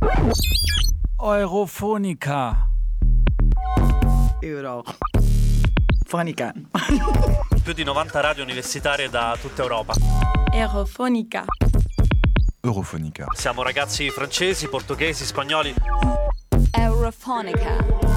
Eurofonica. Eurofonica. Più di 90 radio universitarie da tutta Europa. Eurofonica. Eurofonica. Siamo ragazzi francesi, portoghesi, spagnoli. Eurofonica.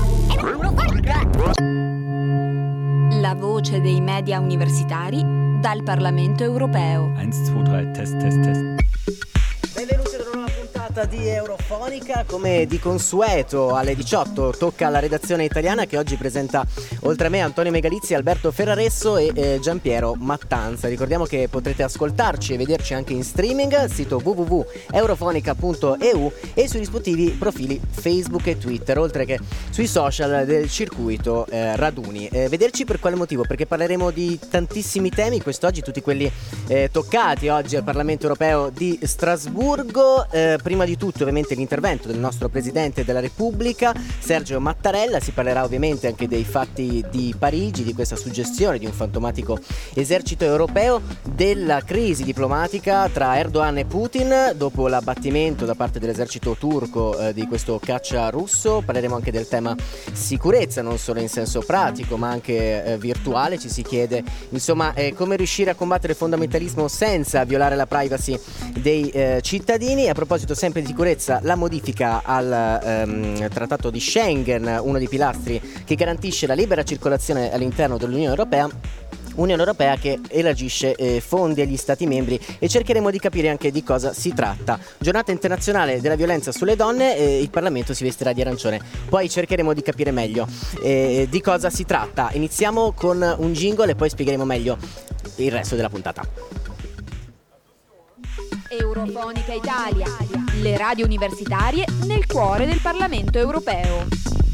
La voce dei media universitari dal Parlamento europeo. 1, 2, 3, test, test, test. Benvenuti ad una nuova puntata di Eurofonica. Come di consueto alle 18 tocca alla redazione italiana, che oggi presenta oltre a me Antonio Megalizzi, Alberto Ferraresso e Giampiero Mattanza. Ricordiamo che potrete ascoltarci e vederci anche in streaming al sito www.eurofonica.eu e sui rispettivi profili Facebook e Twitter, oltre che sui social del circuito Raduni. Vederci per quale motivo? Perché parleremo di tantissimi temi quest'oggi, tutti quelli toccati oggi al Parlamento europeo di Strasburgo. Prima di tutto ovviamente l'intervento del nostro Presidente della Repubblica, Sergio Mattarella. Si parlerà ovviamente anche dei fatti di Parigi, di questa suggestione di un fantomatico esercito europeo, della crisi diplomatica tra Erdogan e Putin dopo l'abbattimento da parte dell'esercito turco di questo caccia russo. Parleremo anche del tema sicurezza, non solo in senso pratico ma anche virtuale. Ci si chiede insomma come riuscire a combattere il fondamentalismo senza violare la privacy dei cittadini. A proposito sempre di sicurezza, la modifica al trattato di Schengen, uno dei pilastri che garantisce la libera circolazione all'interno dell'Unione Europea. Unione Europea che elargisce fondi agli Stati membri, e cercheremo di capire anche di cosa si tratta. Giornata internazionale della violenza sulle donne, il Parlamento si vestirà di arancione. Poi cercheremo di capire meglio di cosa si tratta. Iniziamo con un jingle e poi spiegheremo meglio il resto della puntata. Eurofonica Italia, le radio universitarie nel cuore del Parlamento europeo.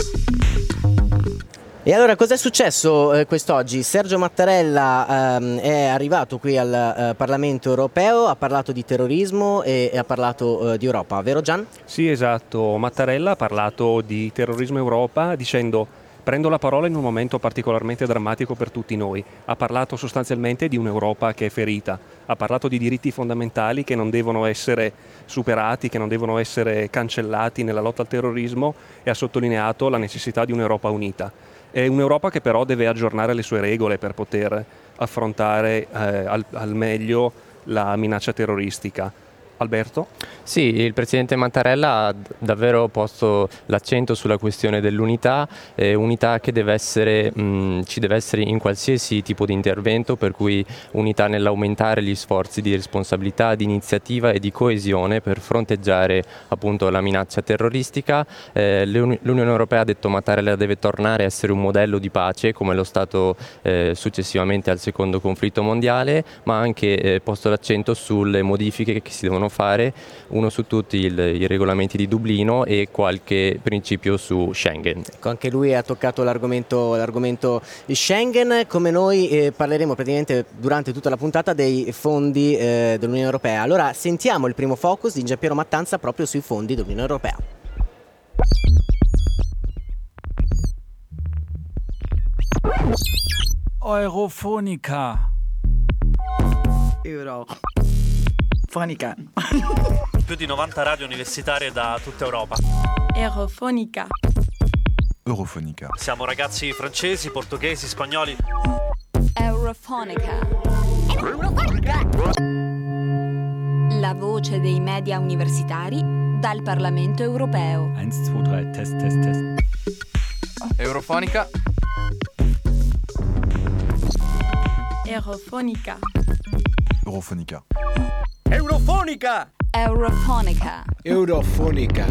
E allora, cos'è successo quest'oggi? Sergio Mattarella è arrivato qui al Parlamento europeo, ha parlato di terrorismo e ha parlato di Europa, vero Gian? Sì, esatto. Mattarella ha parlato di terrorismo Europa dicendo: prendo la parola in un momento particolarmente drammatico per tutti noi. Ha parlato sostanzialmente di un'Europa che è ferita, ha parlato di diritti fondamentali che non devono essere superati, che non devono essere cancellati nella lotta al terrorismo, e ha sottolineato la necessità di un'Europa unita. È un'Europa che però deve aggiornare le sue regole per poter affrontare al meglio la minaccia terroristica. Alberto? Sì, il Presidente Mattarella ha davvero posto l'accento sulla questione dell'unità, unità che ci deve essere in qualsiasi tipo di intervento, per cui unità nell'aumentare gli sforzi di responsabilità, di iniziativa e di coesione per fronteggiare appunto la minaccia terroristica. L'Unione Europea, ha detto Mattarella, deve tornare a essere un modello di pace come lo stato successivamente al secondo conflitto mondiale, ma ha anche posto l'accento sulle modifiche che si devono fare, uno su tutti i regolamenti di Dublino e qualche principio su Schengen. Ecco, anche lui ha toccato l'argomento Schengen. Come noi parleremo praticamente durante tutta la puntata dei fondi dell'Unione Europea. Allora sentiamo il primo focus di Giampiero Mattanza proprio sui fondi dell'Unione Europea. Eurofonica. Eurofonica. Più di 90 radio universitarie da tutta Europa. Eurofonica. Eurofonica. Siamo ragazzi francesi, portoghesi, spagnoli. Eurofonica. La voce dei media universitari dal Parlamento europeo. 1, 2, 3, test, test, test. Eurofonica. Eurofonica. Eurofonica. Eurofonica. Eurofonica. Eurofonica.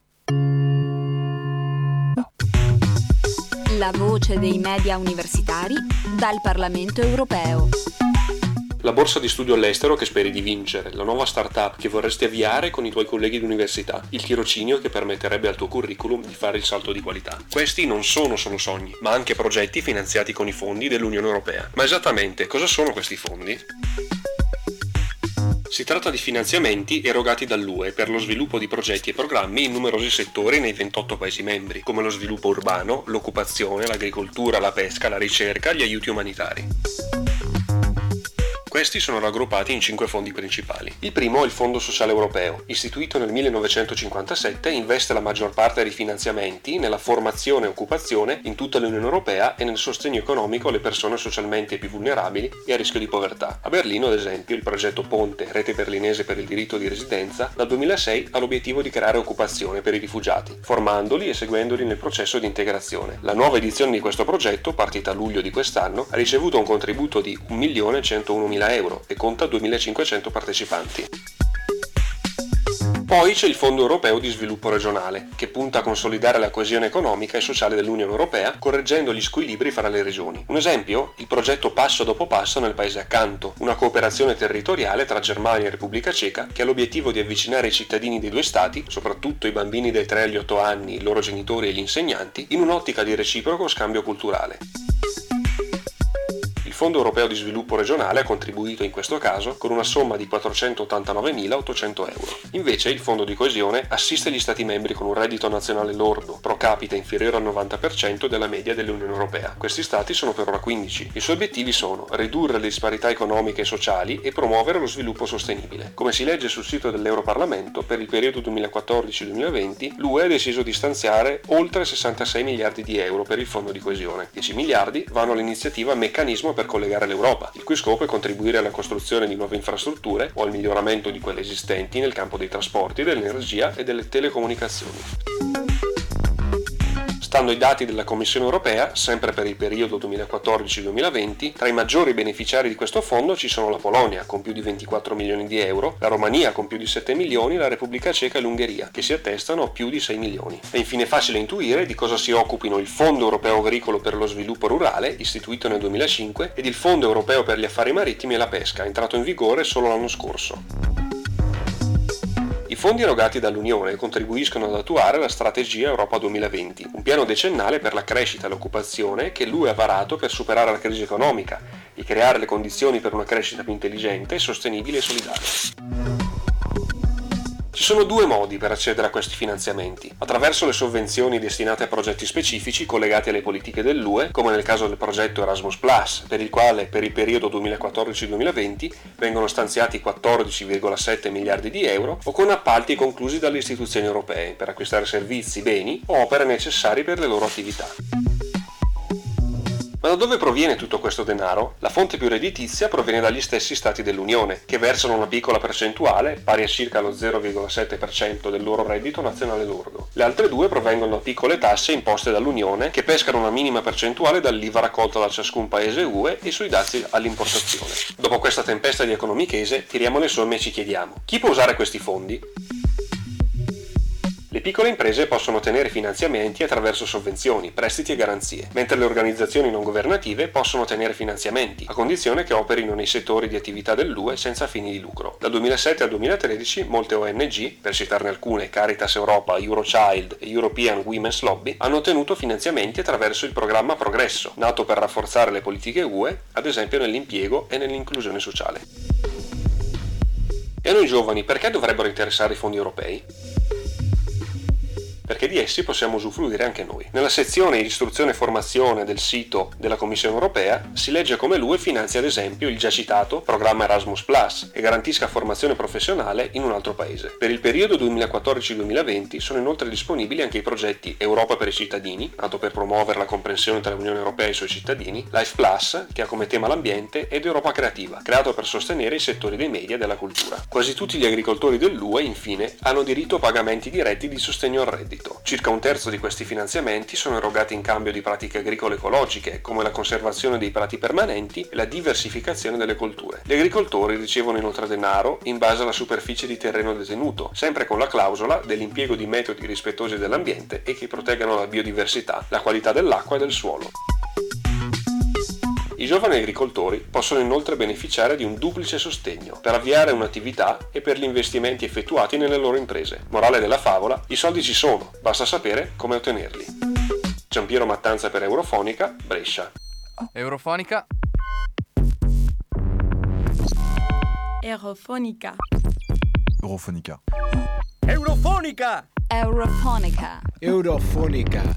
La voce dei media universitari dal Parlamento europeo. La borsa di studio all'estero che speri di vincere, la nuova startup che vorresti avviare con i tuoi colleghi di università, il tirocinio che permetterebbe al tuo curriculum di fare il salto di qualità. Questi non sono solo sogni, ma anche progetti finanziati con i fondi dell'Unione Europea. Ma esattamente cosa sono questi fondi? Si tratta di finanziamenti erogati dall'UE per lo sviluppo di progetti e programmi in numerosi settori nei 28 Paesi membri, come lo sviluppo urbano, l'occupazione, l'agricoltura, la pesca, la ricerca, gli aiuti umanitari. Questi sono raggruppati in 5 fondi principali. Il primo è il Fondo Sociale Europeo. Istituito nel 1957, investe la maggior parte dei finanziamenti nella formazione e occupazione in tutta l'Unione Europea e nel sostegno economico alle persone socialmente più vulnerabili e a rischio di povertà. A Berlino, ad esempio, il progetto Ponte, rete berlinese per il diritto di residenza, dal 2006 ha l'obiettivo di creare occupazione per i rifugiati, formandoli e seguendoli nel processo di integrazione. La nuova edizione di questo progetto, partita a luglio di quest'anno, ha ricevuto un contributo di 1.101.000 euro e conta 2.500 partecipanti. Poi c'è il Fondo Europeo di Sviluppo Regionale, che punta a consolidare la coesione economica e sociale dell'Unione Europea, correggendo gli squilibri fra le regioni. Un esempio? Il progetto Passo dopo Passo nel paese accanto, una cooperazione territoriale tra Germania e Repubblica Ceca che ha l'obiettivo di avvicinare i cittadini dei due stati, soprattutto i bambini dai 3 agli 8 anni, i loro genitori e gli insegnanti, in un'ottica di reciproco scambio culturale. Il Fondo Europeo di Sviluppo Regionale ha contribuito in questo caso con una somma di 489.800 euro. Invece il Fondo di Coesione assiste gli Stati membri con un reddito nazionale lordo pro capite inferiore al 90% della media dell'Unione Europea. Questi Stati sono per ora 15. I suoi obiettivi sono ridurre le disparità economiche e sociali e promuovere lo sviluppo sostenibile. Come si legge sul sito dell'Europarlamento, per il periodo 2014-2020 l'UE ha deciso di stanziare oltre 66 miliardi di euro per il Fondo di Coesione. 10 miliardi vanno all'iniziativa Meccanismo per collegare l'Europa, il cui scopo è contribuire alla costruzione di nuove infrastrutture o al miglioramento di quelle esistenti nel campo dei trasporti, dell'energia e delle telecomunicazioni. Stando ai dati della Commissione Europea, sempre per il periodo 2014-2020, tra i maggiori beneficiari di questo fondo ci sono la Polonia, con più di 24 milioni di euro, la Romania con più di 7 milioni, la Repubblica Ceca e l'Ungheria, che si attestano a più di 6 milioni. È infine facile intuire di cosa si occupino il Fondo Europeo Agricolo per lo Sviluppo Rurale, istituito nel 2005, ed il Fondo Europeo per gli Affari Marittimi e la Pesca, entrato in vigore solo l'anno scorso. I fondi erogati dall'Unione contribuiscono ad attuare la strategia Europa 2020, un piano decennale per la crescita e l'occupazione che l'UE ha varato per superare la crisi economica e creare le condizioni per una crescita più intelligente, sostenibile e solidale. Ci sono 2 modi per accedere a questi finanziamenti: attraverso le sovvenzioni destinate a progetti specifici collegati alle politiche dell'UE, come nel caso del progetto Erasmus+, per il quale per il periodo 2014-2020 vengono stanziati 14,7 miliardi di euro, o con appalti conclusi dalle istituzioni europee per acquistare servizi, beni o opere necessari per le loro attività. Ma da dove proviene tutto questo denaro? La fonte più redditizia proviene dagli stessi stati dell'Unione, che versano una piccola percentuale, pari a circa lo 0,7% del loro reddito nazionale lordo. Le altre 2 provengono da piccole tasse imposte dall'Unione, che pescano una minima percentuale dall'IVA raccolta da ciascun paese UE e sui dazi all'importazione. Dopo questa tempesta di economichese, tiriamo le somme e ci chiediamo: chi può usare questi fondi? Le piccole imprese possono ottenere finanziamenti attraverso sovvenzioni, prestiti e garanzie, mentre le organizzazioni non governative possono ottenere finanziamenti, a condizione che operino nei settori di attività dell'UE senza fini di lucro. Dal 2007 al 2013 molte ONG, per citarne alcune Caritas Europa, Eurochild e European Women's Lobby, hanno ottenuto finanziamenti attraverso il programma Progresso, nato per rafforzare le politiche UE, ad esempio nell'impiego e nell'inclusione sociale. E a noi giovani perché dovrebbero interessare i fondi europei? Perché di essi possiamo usufruire anche noi. Nella sezione istruzione e formazione del sito della Commissione Europea si legge come l'UE finanzia ad esempio il già citato programma Erasmus+ e garantisca formazione professionale in un altro paese. Per il periodo 2014-2020 sono inoltre disponibili anche i progetti Europa per i cittadini, nato per promuovere la comprensione tra l'Unione Europea e i suoi cittadini, Life Plus, che ha come tema l'ambiente, ed Europa Creativa, creato per sostenere i settori dei media e della cultura. Quasi tutti gli agricoltori dell'UE, infine, hanno diritto a pagamenti diretti di sostegno al reddito. Circa un terzo di questi finanziamenti sono erogati in cambio di pratiche agricole ecologiche, come la conservazione dei prati permanenti e la diversificazione delle colture. Gli agricoltori ricevono inoltre denaro in base alla superficie di terreno detenuto, sempre con la clausola dell'impiego di metodi rispettosi dell'ambiente e che proteggano la biodiversità, la qualità dell'acqua e del suolo. I giovani agricoltori possono inoltre beneficiare di un duplice sostegno per avviare un'attività e per gli investimenti effettuati nelle loro imprese. Morale della favola: i soldi ci sono, basta sapere come ottenerli. Giampiero Mattanza per Eurofonica, Brescia. Eurofonica. Eurofonica. Eurofonica. Eurofonica. Eurofonica. Eurofonica.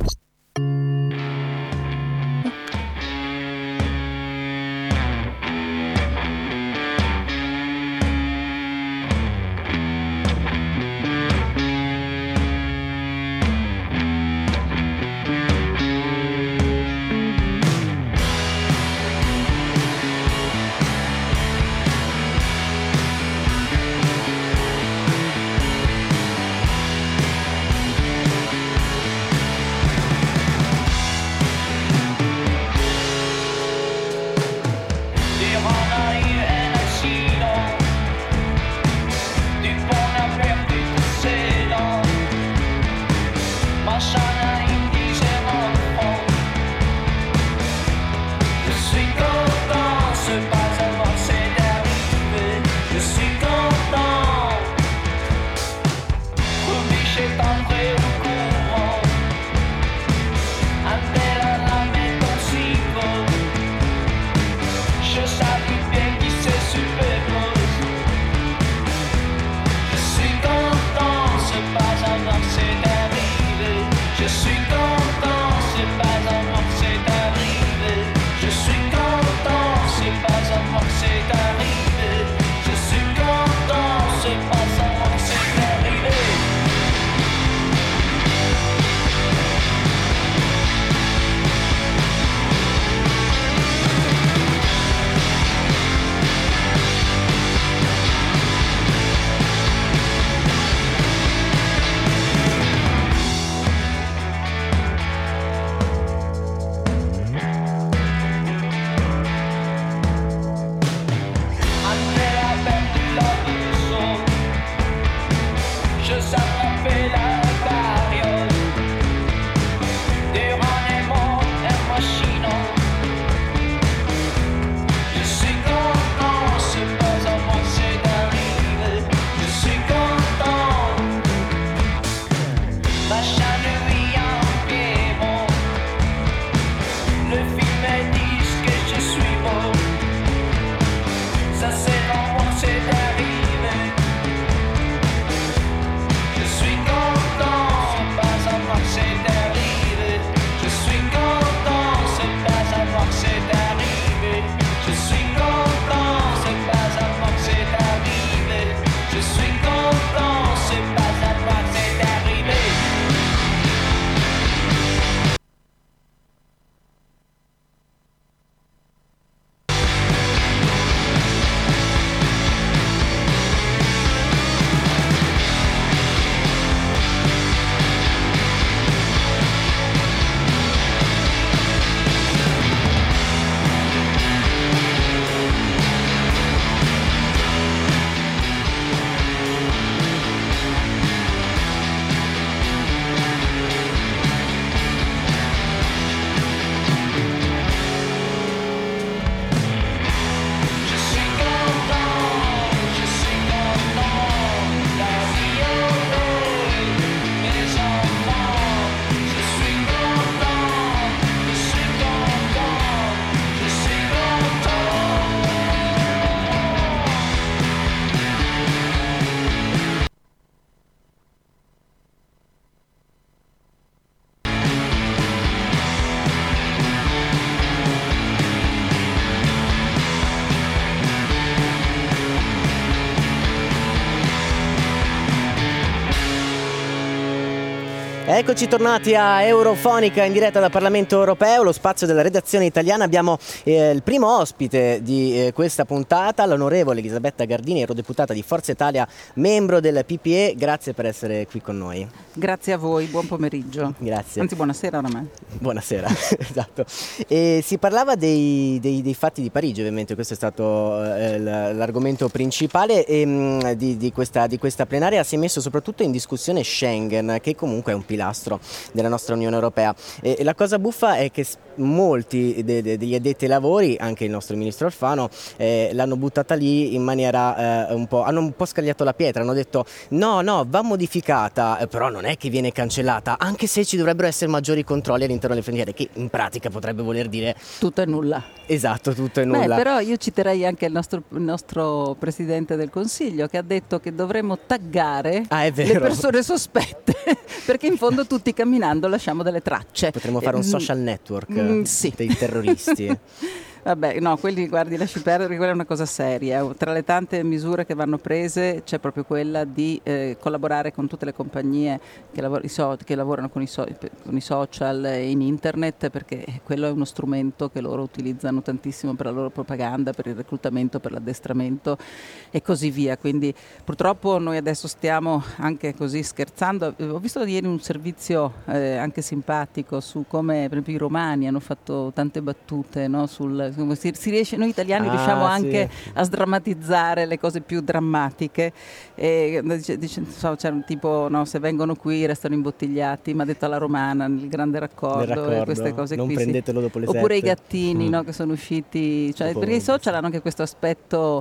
Eccoci tornati a Eurofonica in diretta dal Parlamento Europeo, lo spazio della redazione italiana. Abbiamo il primo ospite di questa puntata, l'onorevole Elisabetta Gardini, eurodeputata di Forza Italia, membro del PPE. Grazie per essere qui con noi. Grazie a voi, buon pomeriggio. Grazie. Anzi, buonasera oramai. Buonasera, esatto. E si parlava dei fatti di Parigi, ovviamente questo è stato l'argomento principale di questa plenaria. Si è messo soprattutto in discussione Schengen, che comunque è un pilastro della nostra Unione Europea. E la cosa buffa è che molti degli addetti ai lavori, anche il nostro ministro Alfano, l'hanno buttata lì in maniera hanno un po' scagliato la pietra, hanno detto no, va modificata, però non è che viene cancellata, anche se ci dovrebbero essere maggiori controlli all'interno delle frontiere, che in pratica potrebbe voler dire tutto e nulla. Esatto, tutto e nulla. Però io citerei anche il nostro Presidente del Consiglio, che ha detto che dovremmo taggare le persone sospette, perché in fondo tutti camminando lasciamo delle tracce. Potremmo fare un social network sì. dei terroristi. Vabbè, no, quelli, guardi, lasci perdere, quella è una cosa seria. Tra le tante misure che vanno prese c'è proprio quella di collaborare con tutte le compagnie che lavorano con i social e in internet, perché quello è uno strumento che loro utilizzano tantissimo per la loro propaganda, per il reclutamento, per l'addestramento e così via. Quindi purtroppo noi adesso stiamo anche così scherzando. Ho visto ieri un servizio anche simpatico su come per esempio i romani hanno fatto tante battute, no, si riesce, noi italiani riusciamo anche a sdrammatizzare le cose più drammatiche. C'era un tipo, no, se vengono qui restano imbottigliati, ma ha detto alla romana nel grande raccordo, e queste cose non qui prendetelo dopo le oppure 7. I gattini, no, che sono usciti, perché i social hanno anche questo aspetto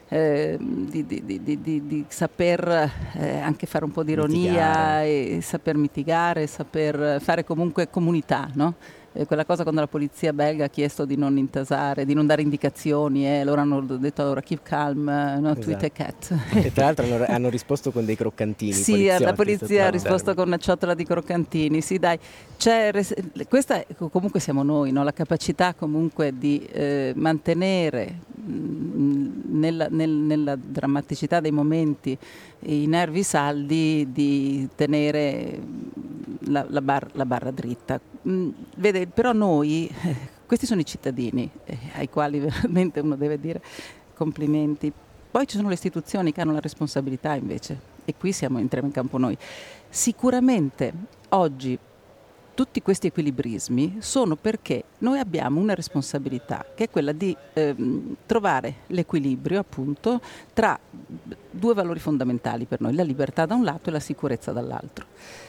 di saper anche fare un po' di ironia e saper mitigare, saper fare comunque comunità, no? Quella cosa quando la polizia belga ha chiesto di non intasare, di non dare indicazioni, loro hanno detto allora keep calm, no, tweet a cat. E tra l'altro hanno risposto con dei croccantini. Sì, la polizia ha risposto con una ciotola di croccantini. Sì, dai, questa comunque siamo noi, no? La capacità comunque di mantenere nella drammaticità dei momenti i nervi saldi, di tenere la barra dritta. Vede, però noi, questi sono i cittadini ai quali veramente uno deve dire complimenti. Poi ci sono le istituzioni che hanno la responsabilità invece, e qui entriamo in campo noi. Sicuramente oggi tutti questi equilibrismi sono perché noi abbiamo una responsabilità, che è quella di trovare l'equilibrio appunto tra due valori fondamentali per noi, la libertà da un lato e la sicurezza dall'altro.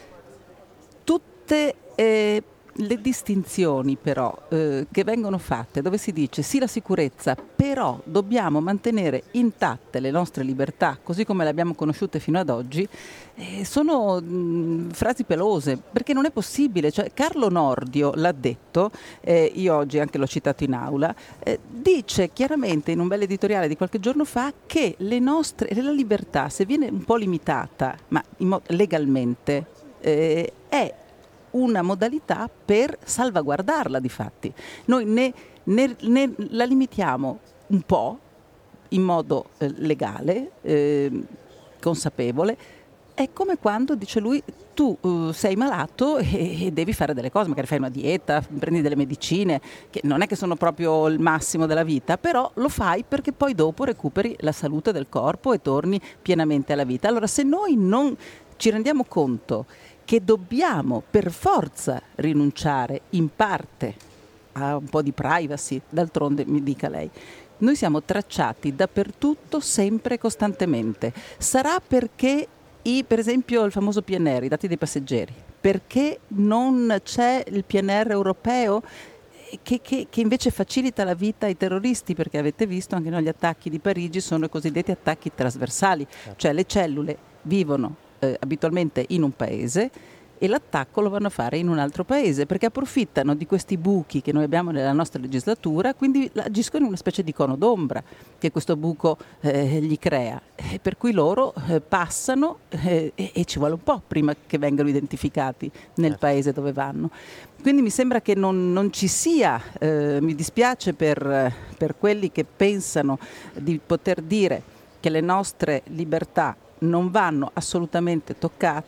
Tutte le distinzioni però che vengono fatte, dove si dice sì la sicurezza, però dobbiamo mantenere intatte le nostre libertà così come le abbiamo conosciute fino ad oggi, sono frasi pelose, perché non è possibile. Carlo Nordio l'ha detto, io oggi anche l'ho citato in aula, dice chiaramente in un bel editoriale di qualche giorno fa che la libertà, se viene un po' limitata, ma legalmente, è una modalità per salvaguardarla di fatti. Noi la limitiamo un po' in modo legale, consapevole. È come quando, dice lui, tu sei malato e devi fare delle cose, magari fai una dieta, prendi delle medicine, che non è che sono proprio il massimo della vita, però lo fai perché poi dopo recuperi la salute del corpo e torni pienamente alla vita. Allora, se noi non ci rendiamo conto che dobbiamo per forza rinunciare in parte a un po' di privacy, d'altronde mi dica lei, noi siamo tracciati dappertutto, sempre e costantemente. Sarà perché per esempio il famoso PNR, i dati dei passeggeri, perché non c'è il PNR europeo che invece facilita la vita ai terroristi, perché avete visto anche noi gli attacchi di Parigi sono i cosiddetti attacchi trasversali, cioè le cellule vivono abitualmente in un paese e l'attacco lo vanno a fare in un altro paese, perché approfittano di questi buchi che noi abbiamo nella nostra legislatura, quindi agiscono in una specie di cono d'ombra che questo buco gli crea, per cui loro passano e ci vuole un po' prima che vengano identificati nel paese dove vanno. Quindi mi sembra che non ci sia, mi dispiace per quelli che pensano di poter dire che le nostre libertà non vanno assolutamente toccate,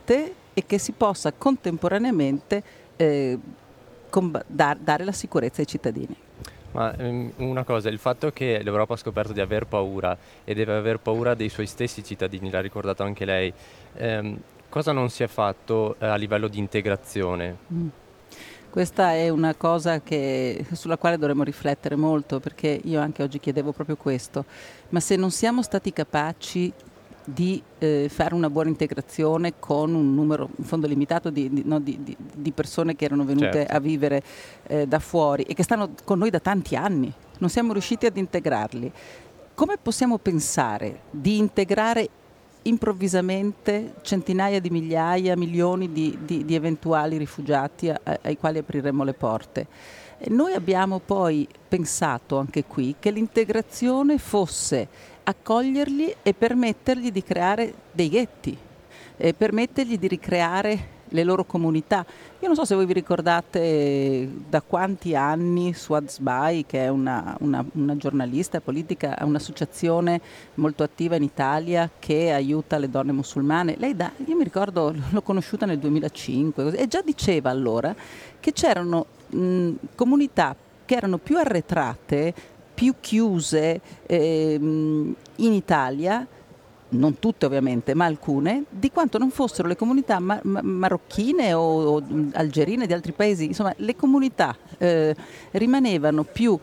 e che si possa contemporaneamente dare la sicurezza ai cittadini. Ma una cosa, il fatto che l'Europa ha scoperto di aver paura e deve aver paura dei suoi stessi cittadini, l'ha ricordato anche lei, cosa non si è fatto a livello di integrazione? Questa è una cosa sulla quale dovremmo riflettere molto, perché io anche oggi chiedevo proprio questo, ma se non siamo stati capaci di fare una buona integrazione con un numero in fondo limitato di persone che erano venute certo. a vivere da fuori e che stanno con noi da tanti anni, non siamo riusciti ad integrarli. Come possiamo pensare di integrare improvvisamente centinaia di migliaia, milioni di eventuali rifugiati ai quali apriremo le porte? E noi abbiamo poi pensato anche qui che l'integrazione fosse accoglierli e permettergli di creare dei ghetti, permettergli di ricreare le loro comunità. Io non so se voi vi ricordate da quanti anni Suad Sbai, che è una giornalista politica, ha un'associazione molto attiva in Italia che aiuta le donne musulmane. Io mi ricordo, l'ho conosciuta nel 2005 e già diceva allora che c'erano comunità che erano più arretrate, più chiuse in Italia, non tutte ovviamente, ma alcune, di quanto non fossero le comunità marocchine o algerine di altri paesi. Insomma, le comunità rimanevano più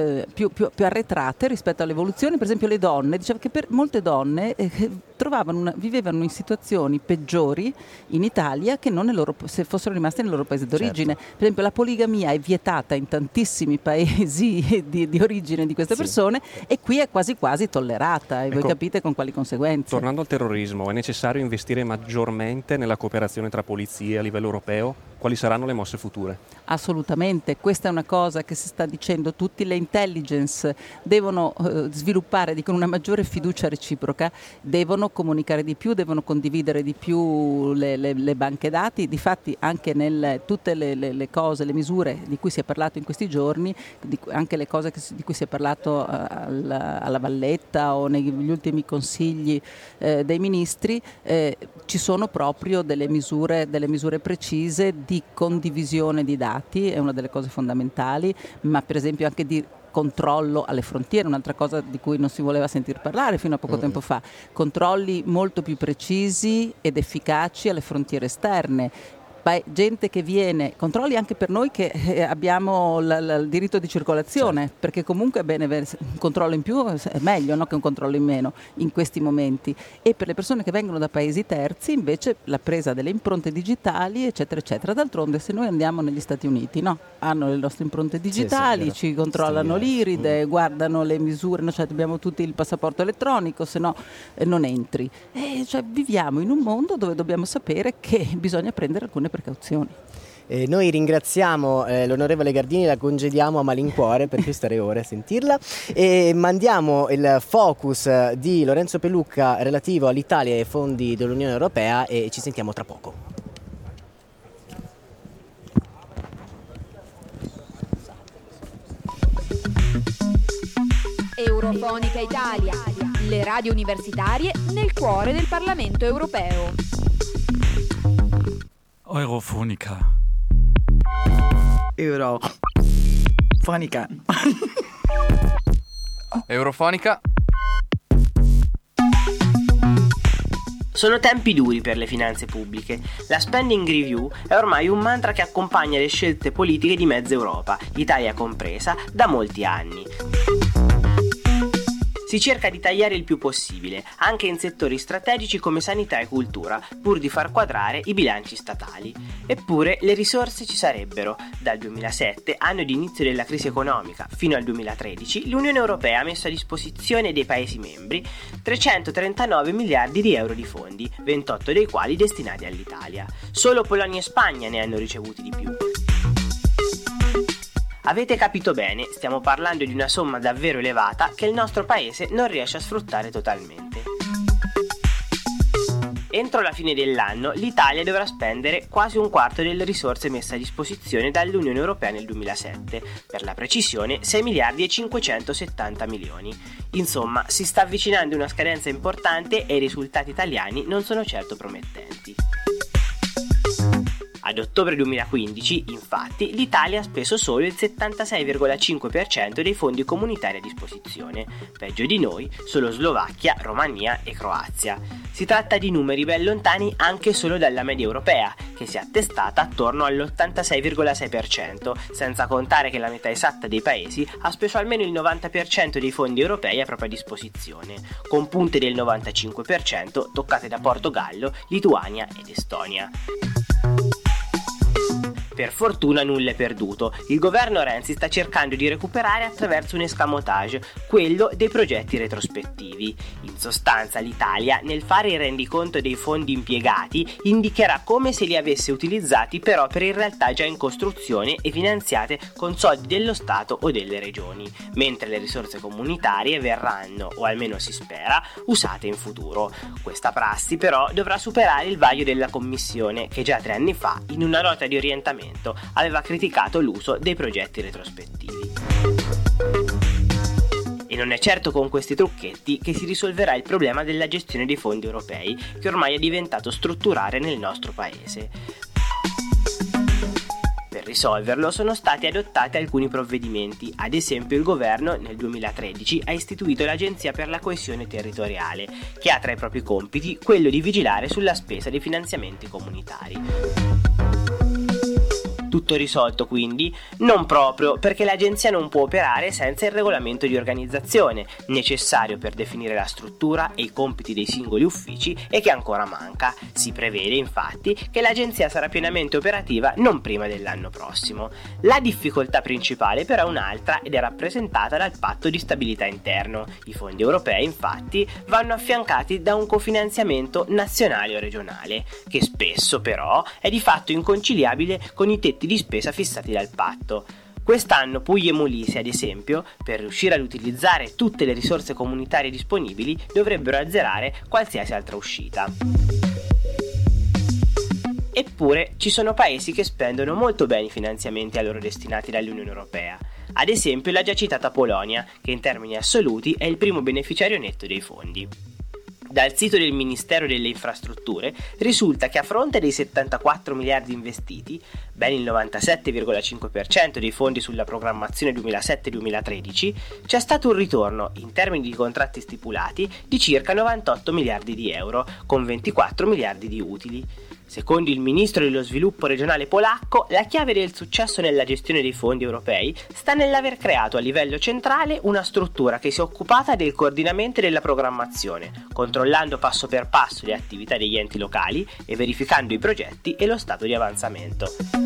arretrate rispetto all'evoluzione. Per esempio le donne, diceva che per molte donne vivevano in situazioni peggiori in Italia che non se fossero rimaste nel loro paese d'origine. Certo. Per esempio la poligamia è vietata in tantissimi paesi di origine di queste persone e qui è quasi quasi tollerata, e voi capite con quali conseguenze. Tornando al terrorismo, è necessario investire maggiormente nella cooperazione tra polizie a livello europeo? Quali saranno le mosse future? Assolutamente, questa è una cosa che si sta dicendo, tutte le intelligence devono sviluppare con una maggiore fiducia reciproca, devono comunicare di più, devono condividere di più le banche dati. Difatti anche tutte le cose, le misure di cui si è parlato in questi giorni, anche le cose di cui si è parlato alla Valletta o negli ultimi consigli dei ministri, ci sono proprio delle misure precise di condivisione di dati, è una delle cose fondamentali, ma per esempio anche di controllo alle frontiere, un'altra cosa di cui non si voleva sentir parlare fino a poco tempo fa, controlli molto più precisi ed efficaci alle frontiere esterne. Gente che viene, controlli anche per noi che abbiamo il diritto di circolazione, certo. Perché comunque è bene avere un controllo in più, è meglio, no, che un controllo in meno in questi momenti. E per le persone che vengono da paesi terzi invece la presa delle impronte digitali eccetera eccetera. D'altronde se noi andiamo negli Stati Uniti, no? Hanno le nostre impronte digitali, ci controllano l'iride, guardano le misure, cioè abbiamo tutti il passaporto elettronico, se no non entri. Cioè viviamo in un mondo dove dobbiamo sapere che bisogna prendere alcune precauzioni. Noi ringraziamo l'onorevole Gardini, la congediamo a malincuore perché stare ore a sentirla, e mandiamo il focus di Lorenzo Pelucca relativo all'Italia e ai fondi dell'Unione Europea e ci sentiamo tra poco. Eurofonica Italia, le radio universitarie nel cuore del Parlamento europeo. Eurofonica. Eurofonica. Eurofonica. Sono tempi duri per le finanze pubbliche. La spending review è ormai un mantra che accompagna le scelte politiche di mezza Europa, Italia compresa, da molti anni. Si cerca di tagliare il più possibile, anche in settori strategici come sanità e cultura, pur di far quadrare i bilanci statali. Eppure le risorse ci sarebbero. Dal 2007, anno di inizio della crisi economica, fino al 2013, l'Unione Europea ha messo a disposizione dei Paesi membri 339 miliardi di euro di fondi, 28 dei quali destinati all'Italia. Solo Polonia e Spagna ne hanno ricevuti di più. Avete capito bene, stiamo parlando di una somma davvero elevata che il nostro paese non riesce a sfruttare totalmente. Entro la fine dell'anno l'Italia dovrà spendere quasi un quarto delle risorse messe a disposizione dall'Unione Europea nel 2007, per la precisione 6 miliardi e 570 milioni. Insomma, si sta avvicinando una scadenza importante e i risultati italiani non sono certo promettenti. Ad ottobre 2015, infatti, l'Italia ha speso solo il 76,5% dei fondi comunitari a disposizione. Peggio di noi solo Slovacchia, Romania e Croazia. Si tratta di numeri ben lontani anche solo dalla media europea, che si è attestata attorno all'86,6%, senza contare che la metà esatta dei paesi ha speso almeno il 90% dei fondi europei a propria disposizione, con punte del 95% toccate da Portogallo, Lituania ed Estonia. Per fortuna nulla è perduto, il governo Renzi sta cercando di recuperare attraverso un escamotage, quello dei progetti retrospettivi. In sostanza l'Italia, nel fare il rendiconto dei fondi impiegati, indicherà come se li avesse utilizzati per opere in realtà già in costruzione e finanziate con soldi dello Stato o delle regioni, mentre le risorse comunitarie verranno, o almeno si spera, usate in futuro. Questa prassi però dovrà superare il vaglio della Commissione, che già 3 anni fa, in una nota di orientamento, aveva criticato l'uso dei progetti retrospettivi. E non è certo con questi trucchetti che si risolverà il problema della gestione dei fondi europei, che ormai è diventato strutturale nel nostro paese. Per risolverlo sono stati adottati alcuni provvedimenti. Ad esempio il governo nel 2013 ha istituito l'Agenzia per la coesione territoriale, che ha tra i propri compiti quello di vigilare sulla spesa dei finanziamenti comunitari. Tutto risolto quindi? Non proprio, perché l'agenzia non può operare senza il regolamento di organizzazione, necessario per definire la struttura e i compiti dei singoli uffici e che ancora manca. Si prevede infatti che l'agenzia sarà pienamente operativa non prima dell'anno prossimo. La difficoltà principale però è un'altra ed è rappresentata dal patto di stabilità interno. I fondi europei infatti vanno affiancati da un cofinanziamento nazionale o regionale, che spesso però è di fatto inconciliabile con i tetti di spesa fissati dal patto. Quest'anno Puglia e Molise, ad esempio, per riuscire ad utilizzare tutte le risorse comunitarie disponibili, dovrebbero azzerare qualsiasi altra uscita. Eppure ci sono paesi che spendono molto bene i finanziamenti a loro destinati dall'Unione Europea. Ad esempio la già citata Polonia, che in termini assoluti è il primo beneficiario netto dei fondi. Dal sito del Ministero delle Infrastrutture risulta che a fronte dei 74 miliardi investiti, ben il 97,5% dei fondi sulla programmazione 2007-2013, c'è stato un ritorno, in termini di contratti stipulati, di circa 98 miliardi di euro, con 24 miliardi di utili. Secondo il ministro dello sviluppo regionale polacco, la chiave del successo nella gestione dei fondi europei sta nell'aver creato a livello centrale una struttura che si è occupata del coordinamento e della programmazione, controllando passo per passo le attività degli enti locali e verificando i progetti e lo stato di avanzamento.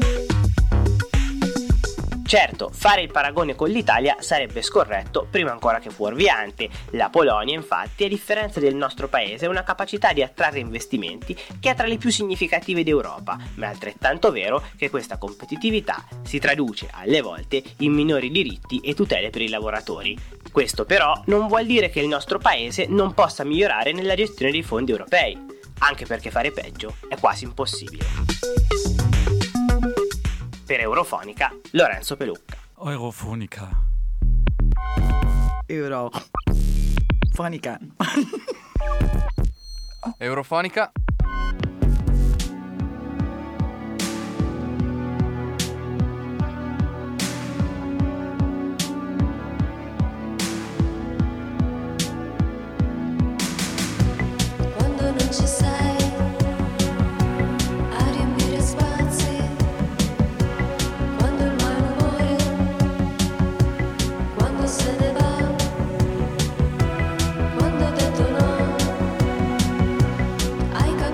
Certo, fare il paragone con l'Italia sarebbe scorretto prima ancora che fuorviante. La Polonia, infatti, a differenza del nostro paese, ha una capacità di attrarre investimenti che è tra le più significative d'Europa, ma è altrettanto vero che questa competitività si traduce alle volte in minori diritti e tutele per i lavoratori. Questo però non vuol dire che il nostro paese non possa migliorare nella gestione dei fondi europei, anche perché fare peggio è quasi impossibile. Per Eurofonica, Lorenzo Pelucca. Eurofonica. Eurofonica. Eurofonica. Quando non ci sei a riempire spazi, quando il mare muore, quando se ne va, quando ho detto no ai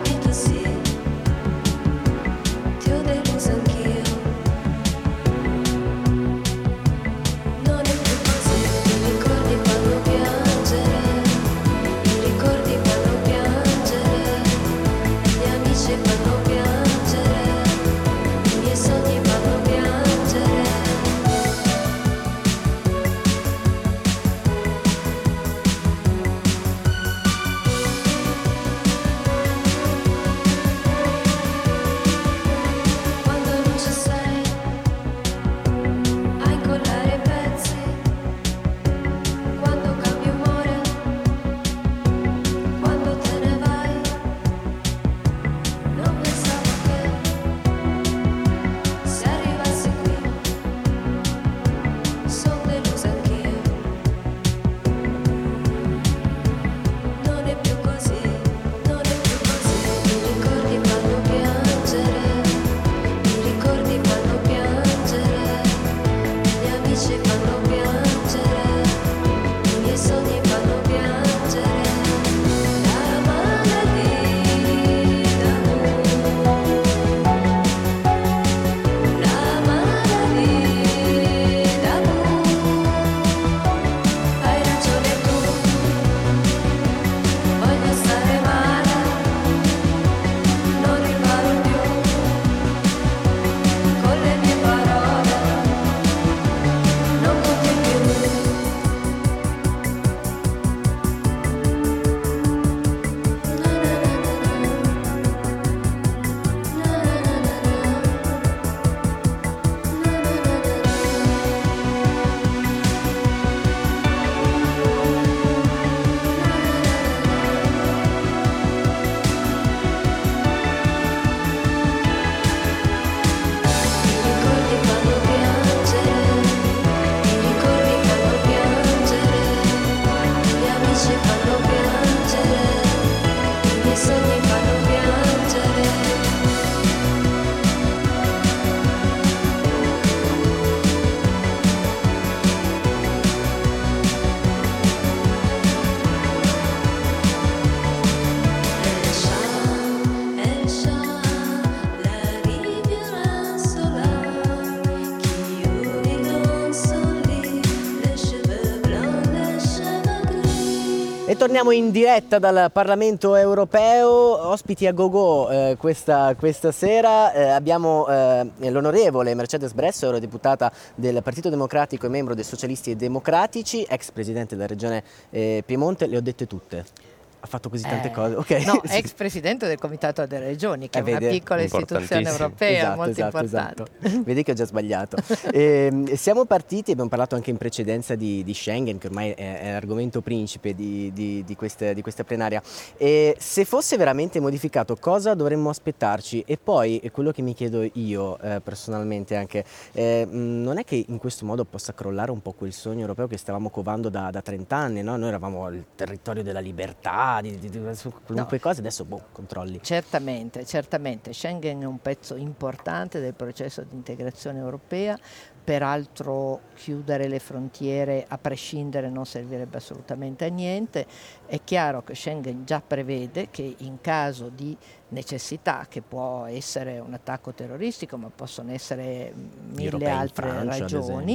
E torniamo in diretta dal Parlamento Europeo, ospiti a go-go questa sera. Abbiamo l'onorevole Mercedes Bresso, eurodeputata del Partito Democratico e membro dei Socialisti e Democratici, ex presidente della regione Piemonte. Le ho dette tutte. Ha fatto così tante cose. Okay. No, Sì. ex presidente del Comitato delle Regioni, che è una vede? piccola istituzione europea, molto importante. Vedi che ho già sbagliato. Siamo partiti, abbiamo parlato anche in precedenza di Schengen, che ormai è l'argomento principe di questa plenaria. Se fosse veramente modificato, cosa dovremmo aspettarci? E poi, quello che mi chiedo io personalmente anche, non è che in questo modo possa crollare un po' quel sogno europeo che stavamo covando da 30 anni, no? Noi eravamo il territorio della libertà, di qualunque cosa, adesso controlli. Certamente, Schengen è un pezzo importante del processo di integrazione europea, peraltro chiudere le frontiere a prescindere non servirebbe assolutamente a niente. È chiaro che Schengen già prevede che in caso di necessità, che può essere un attacco terroristico ma possono essere mille altre ragioni,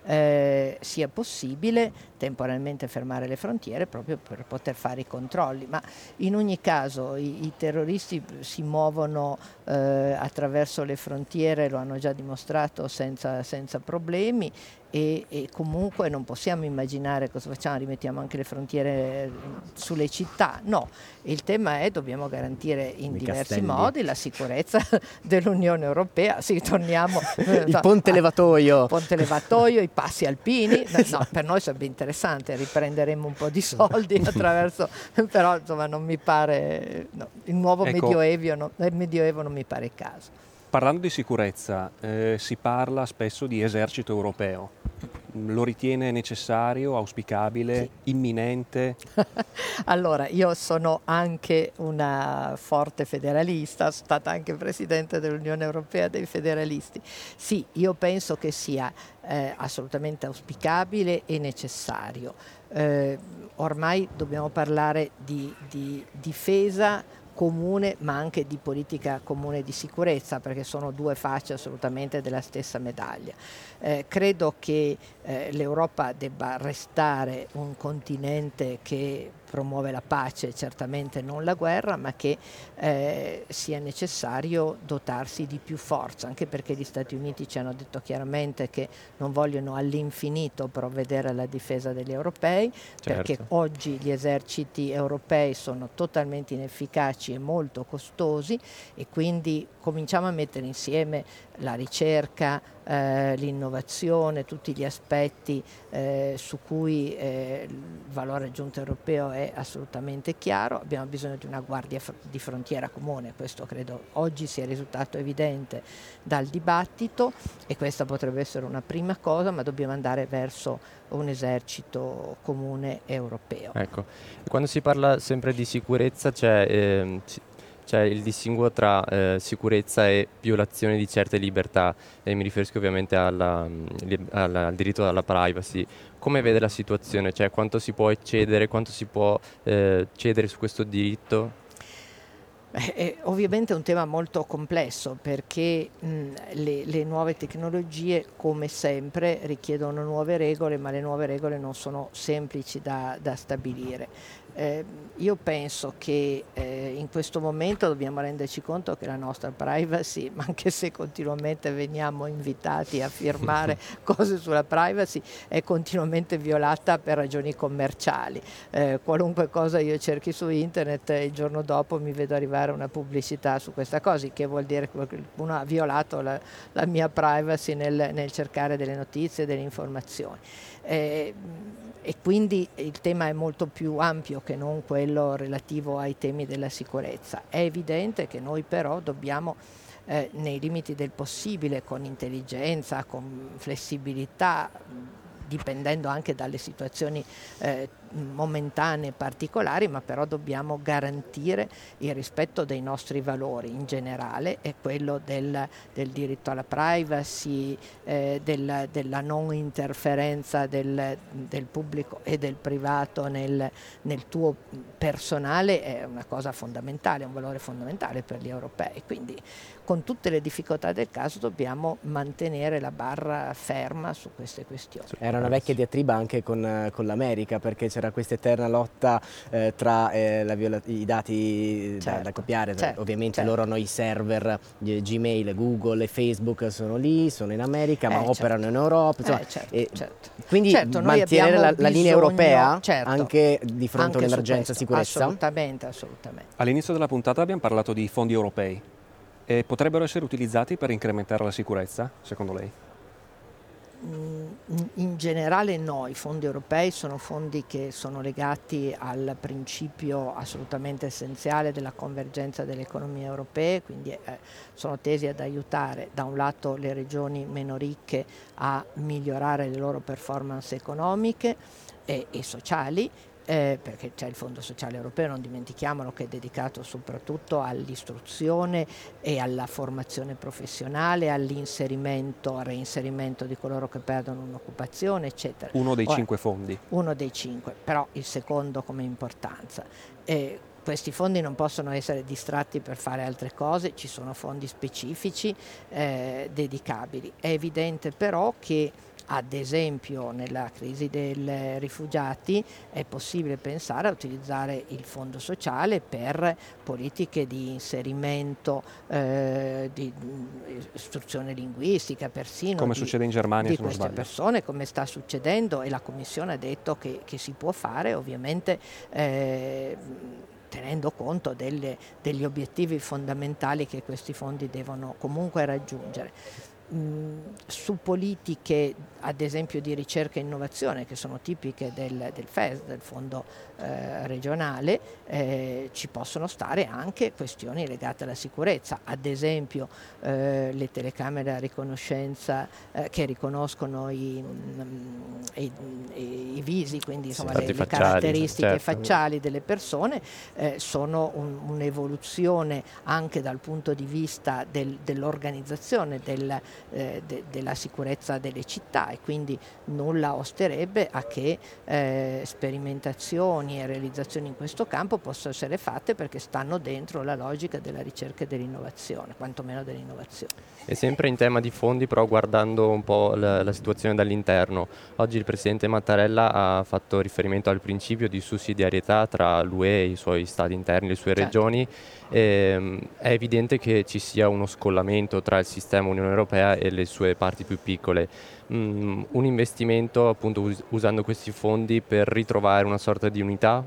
sia possibile temporaneamente fermare le frontiere proprio per poter fare i controlli, ma in ogni caso i terroristi si muovono attraverso le frontiere, lo hanno già dimostrato senza problemi. E comunque non possiamo immaginare cosa facciamo, rimettiamo anche le frontiere sulle città. No, il tema è dobbiamo garantire in diversi modi la sicurezza dell'Unione Europea. Sì, torniamo il ponte levatoio, i passi alpini. No, per noi sarebbe interessante, riprenderemo un po' di soldi attraverso, però insomma non mi pare, no, il nuovo Medioevo non mi pare il caso. Parlando di sicurezza, si parla spesso di esercito europeo. Lo ritiene necessario, auspicabile, imminente? Allora, io sono anche una forte federalista, sono stata anche presidente dell'Unione Europea dei federalisti. Sì, io penso che sia assolutamente auspicabile e necessario. Ormai dobbiamo parlare di difesa comune, ma anche di politica comune di sicurezza, perché sono due facce assolutamente della stessa medaglia. Credo che l'Europa debba restare un continente che promuove la pace, certamente non la guerra, ma che sia necessario dotarsi di più forza, anche perché gli Stati Uniti ci hanno detto chiaramente che non vogliono all'infinito provvedere alla difesa degli europei, perché oggi gli eserciti europei sono totalmente inefficaci e molto costosi, e quindi cominciamo a mettere insieme la ricerca, l'innovazione, tutti gli aspetti su cui il valore aggiunto europeo è assolutamente chiaro. Abbiamo bisogno di una guardia di frontiera comune, questo credo oggi sia risultato evidente dal dibattito, e questa potrebbe essere una prima cosa, ma dobbiamo andare verso un esercito comune europeo. Ecco, quando si parla sempre di sicurezza c'è il distinguo tra sicurezza e violazione di certe libertà, e mi riferisco ovviamente al diritto alla privacy. Come vede la situazione? Cioè, quanto si può eccedere, quanto si può cedere su questo diritto? È ovviamente un tema molto complesso, perché le nuove tecnologie, come sempre, richiedono nuove regole, ma le nuove regole non sono semplici da stabilire. Io penso che in questo momento dobbiamo renderci conto che la nostra privacy, anche se continuamente veniamo invitati a firmare cose sulla privacy, è continuamente violata per ragioni commerciali. Qualunque cosa io cerchi su internet, il giorno dopo mi vedo arrivare una pubblicità su questa cosa, che vuol dire che qualcuno ha violato la mia privacy nel cercare delle notizie, delle informazioni. E quindi il tema è molto più ampio che non quello relativo ai temi della sicurezza. È evidente che noi però dobbiamo, nei limiti del possibile, con intelligenza, con flessibilità, dipendendo anche dalle situazioni momentanee particolari, ma però dobbiamo garantire il rispetto dei nostri valori in generale, e quello del diritto alla privacy, della non interferenza del pubblico e del privato nel tuo personale, è una cosa fondamentale, un valore fondamentale per gli europei. Quindi, con tutte le difficoltà del caso, dobbiamo mantenere la barra ferma su queste questioni. Era una vecchia diatriba anche con l'America, perché c'era eccetera, questa eterna lotta tra i dati da copiare, ovviamente loro hanno i server Gmail, Google e Facebook sono lì, sono in America ma operano in Europa, insomma, quindi mantenere la linea europea anche di fronte a un'emergenza sicurezza? Assolutamente. All'inizio della puntata abbiamo parlato di fondi europei e potrebbero essere utilizzati per incrementare la sicurezza, secondo lei? In generale no, i fondi europei sono fondi che sono legati al principio assolutamente essenziale della convergenza delle economie europee, quindi sono tesi ad aiutare da un lato le regioni meno ricche a migliorare le loro performance economiche e sociali, perché c'è il Fondo Sociale Europeo, non dimentichiamolo, che è dedicato soprattutto all'istruzione e alla formazione professionale, all'inserimento, al reinserimento di coloro che perdono un'occupazione, eccetera. Uno dei 5 fondi. Uno dei 5, però il secondo come importanza. Questi fondi non possono essere distratti per fare altre cose, ci sono fondi specifici dedicabili. È evidente però che ad esempio nella crisi dei rifugiati è possibile pensare a utilizzare il fondo sociale per politiche di inserimento, di istruzione linguistica, persino come succede in Germania, di queste persone, come sta succedendo, e la Commissione ha detto che si può fare, ovviamente tenendo conto degli obiettivi fondamentali che questi fondi devono comunque raggiungere. Su politiche ad esempio di ricerca e innovazione, che sono tipiche del FES, del fondo regionale, ci possono stare anche questioni legate alla sicurezza, ad esempio le telecamere a riconoscenza che riconoscono i visi, quindi insomma le caratteristiche facciali delle persone, sono un'evoluzione anche dal punto di vista dell'organizzazione della sicurezza delle città, e quindi nulla osterebbe a che sperimentazioni e realizzazioni in questo campo possano essere fatte, perché stanno dentro la logica della ricerca e dell'innovazione, quantomeno dell'innovazione. E sempre in tema di fondi, però guardando un po' la situazione dall'interno, oggi il Presidente Mattarella ha fatto riferimento al principio di sussidiarietà tra l'UE, i suoi stati interni, le sue regioni. È evidente che ci sia uno scollamento tra il sistema Unione Europea e le sue parti più piccole. Un investimento appunto usando questi fondi per ritrovare una sorta di unità?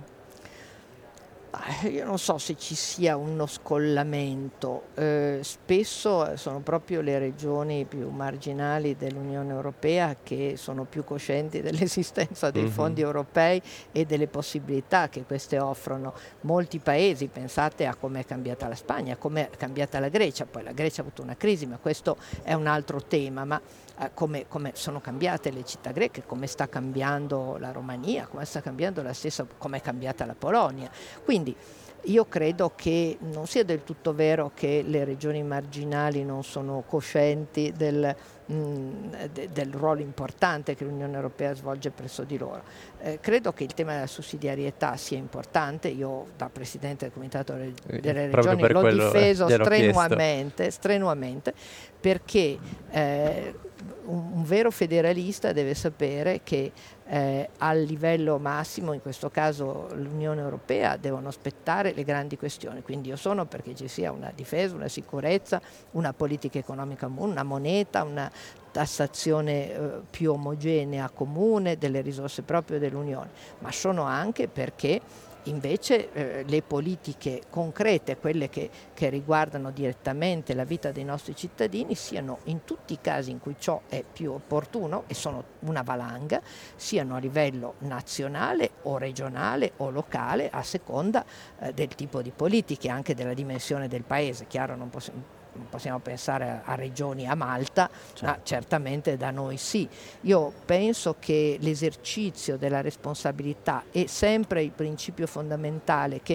Io non so se ci sia uno scollamento, spesso sono proprio le regioni più marginali dell'Unione Europea che sono più coscienti dell'esistenza dei fondi europei e delle possibilità che queste offrono. Molti paesi, pensate a come è cambiata la Spagna, come è cambiata la Grecia, poi la Grecia ha avuto una crisi, ma questo è un altro tema, ma come sono cambiate le città greche, come sta cambiando la Romania, come sta cambiando come è cambiata la Polonia. Quindi io credo che non sia del tutto vero che le regioni marginali non sono coscienti del ruolo importante che l'Unione Europea svolge presso di loro. Credo che il tema della sussidiarietà sia importante. Io da Presidente del Comitato delle Regioni l'ho difeso strenuamente, perché un vero federalista deve sapere che al livello massimo, in questo caso l'Unione Europea, devono aspettare le grandi questioni. Quindi io sono perché ci sia una difesa, una sicurezza, una politica economica comune, una moneta, una tassazione più omogenea, comune, delle risorse proprie dell'Unione, ma sono anche perché invece le politiche concrete, quelle che riguardano direttamente la vita dei nostri cittadini, siano in tutti i casi in cui ciò è più opportuno, e sono una valanga, siano a livello nazionale o regionale o locale, a seconda del tipo di politiche, anche della dimensione del paese. Chiaro, non possiamo pensare a regioni a Malta, ma certamente da noi sì. Io penso che l'esercizio della responsabilità è sempre il principio fondamentale che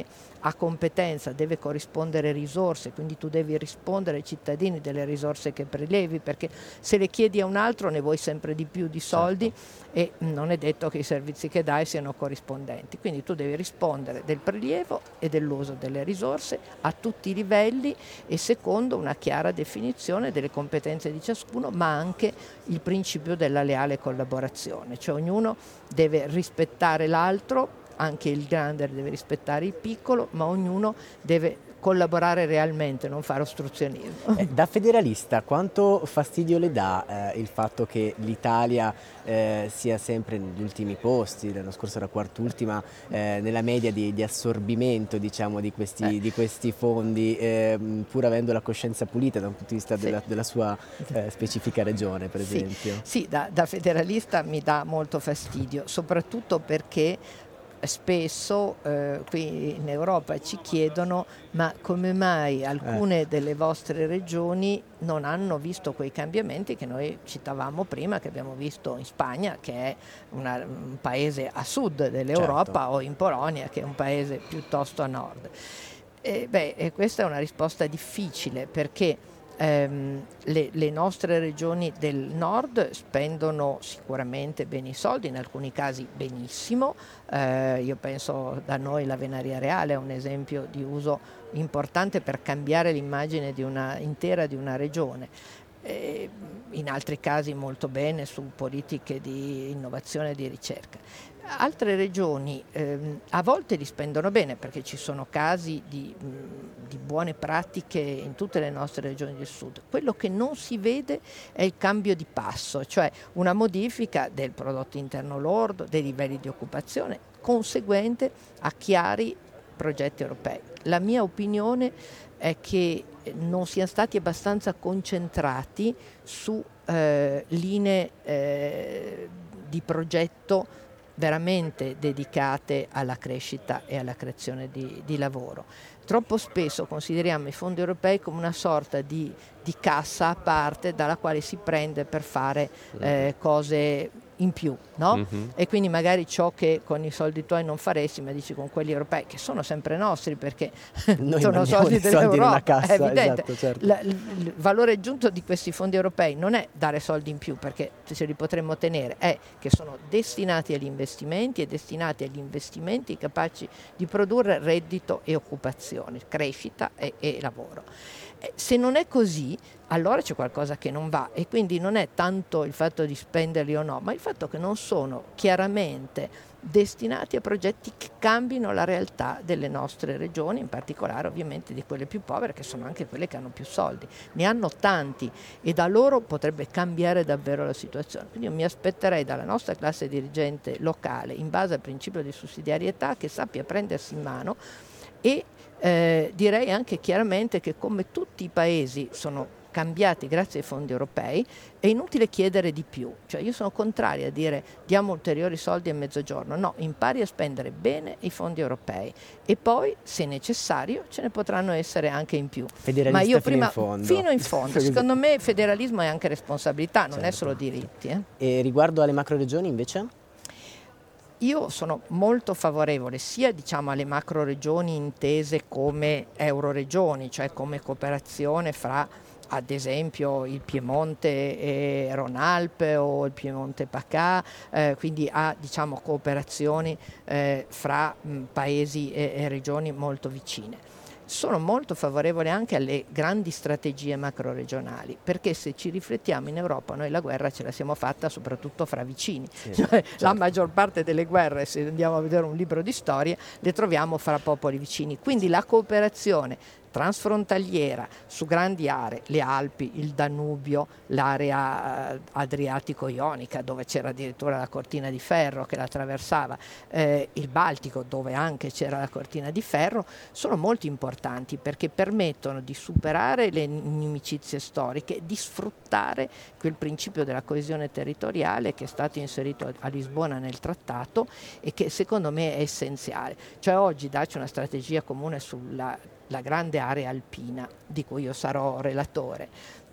a competenza deve corrispondere risorse, quindi tu devi rispondere ai cittadini delle risorse che prelevi, perché se le chiedi a un altro ne vuoi sempre di più di soldi e non è detto che i servizi che dai siano corrispondenti. Quindi tu devi rispondere del prelievo e dell'uso delle risorse a tutti i livelli e secondo una chiara definizione delle competenze di ciascuno, ma anche il principio della leale collaborazione, cioè ognuno deve rispettare l'altro, anche il grande deve rispettare il piccolo, ma ognuno deve collaborare realmente, non fare ostruzionismo. Da federalista, quanto fastidio le dà il fatto che l'Italia sia sempre negli ultimi posti, l'anno scorso era quart'ultima nella media di assorbimento, diciamo, di questi fondi, pur avendo la coscienza pulita da un punto di vista della sua specifica regione, per esempio? Sì, da federalista mi dà molto fastidio, soprattutto perché spesso qui in Europa ci chiedono ma come mai alcune delle vostre regioni non hanno visto quei cambiamenti che noi citavamo prima, che abbiamo visto in Spagna, che è un paese a sud dell'Europa, o in Polonia, che è un paese piuttosto a nord. Questa è una risposta difficile, perché le nostre regioni del nord spendono sicuramente bene i soldi, in alcuni casi benissimo. Io penso da noi la Venaria Reale è un esempio di uso importante per cambiare l'immagine intera di una regione. In altri casi molto bene su politiche di innovazione e di ricerca. Altre regioni a volte li spendono bene, perché ci sono casi di buone pratiche in tutte le nostre regioni del sud. Quello che non si vede è il cambio di passo, cioè una modifica del prodotto interno lordo, dei livelli di occupazione, conseguente a chiari progetti europei. La mia opinione è che non siano stati abbastanza concentrati su linee di progetto veramente dedicate alla crescita e alla creazione di lavoro. Troppo spesso consideriamo i fondi europei come una sorta di cassa a parte dalla quale si prende per fare cose in più, no? Mm-hmm. E quindi magari ciò che con i soldi tuoi non faresti, ma dici con quelli europei, che sono sempre nostri perché Noi sono soldi dell'Europa, in una cassa, è evidente. esatto, certo. Il valore aggiunto di questi fondi europei non è dare soldi in più, perché se li potremmo ottenere, è che sono destinati agli investimenti e destinati agli investimenti capaci di produrre reddito e occupazione, crescita e lavoro. Se non è così, allora c'è qualcosa che non va, e quindi non è tanto il fatto di spenderli o no, ma il fatto che non sono chiaramente destinati a progetti che cambino la realtà delle nostre regioni, in particolare ovviamente di quelle più povere, che sono anche quelle che hanno più soldi. Ne hanno tanti e da loro potrebbe cambiare davvero la situazione. Quindi io mi aspetterei dalla nostra classe dirigente locale, in base al principio di sussidiarietà, che sappia prendersi in mano e direi anche chiaramente che, come tutti i paesi sono cambiati grazie ai fondi europei, è inutile chiedere di più. Cioè io sono contraria a dire diamo ulteriori soldi al Mezzogiorno. No, impari a spendere bene i fondi europei e poi, se necessario, ce ne potranno essere anche in più. Federalista. Ma io fino in fondo. Secondo me federalismo è anche responsabilità, non è solo Certo. diritti. E riguardo alle macro regioni invece? Io sono molto favorevole sia alle macro regioni intese come euroregioni, cioè come cooperazione fra ad esempio il Piemonte e Rhône-Alpes o il Piemonte PACA, quindi a cooperazioni fra paesi e regioni molto vicine. Sono molto favorevole anche alle grandi strategie macro-regionali, perché se ci riflettiamo in Europa noi la guerra ce la siamo fatta soprattutto fra vicini, La maggior parte delle guerre, se andiamo a vedere un libro di storia, le troviamo fra popoli vicini, quindi la cooperazione transfrontaliera su grandi aree, le Alpi, il Danubio, l'area adriatico-ionica dove c'era addirittura la cortina di ferro che la attraversava, il Baltico dove anche c'era la cortina di ferro, sono molto importanti perché permettono di superare le inimicizie storiche, di sfruttare quel principio della coesione territoriale che è stato inserito a Lisbona nel trattato e che secondo me è essenziale. Cioè oggi darci una strategia comune sulla grande area alpina, di cui io sarò relatore,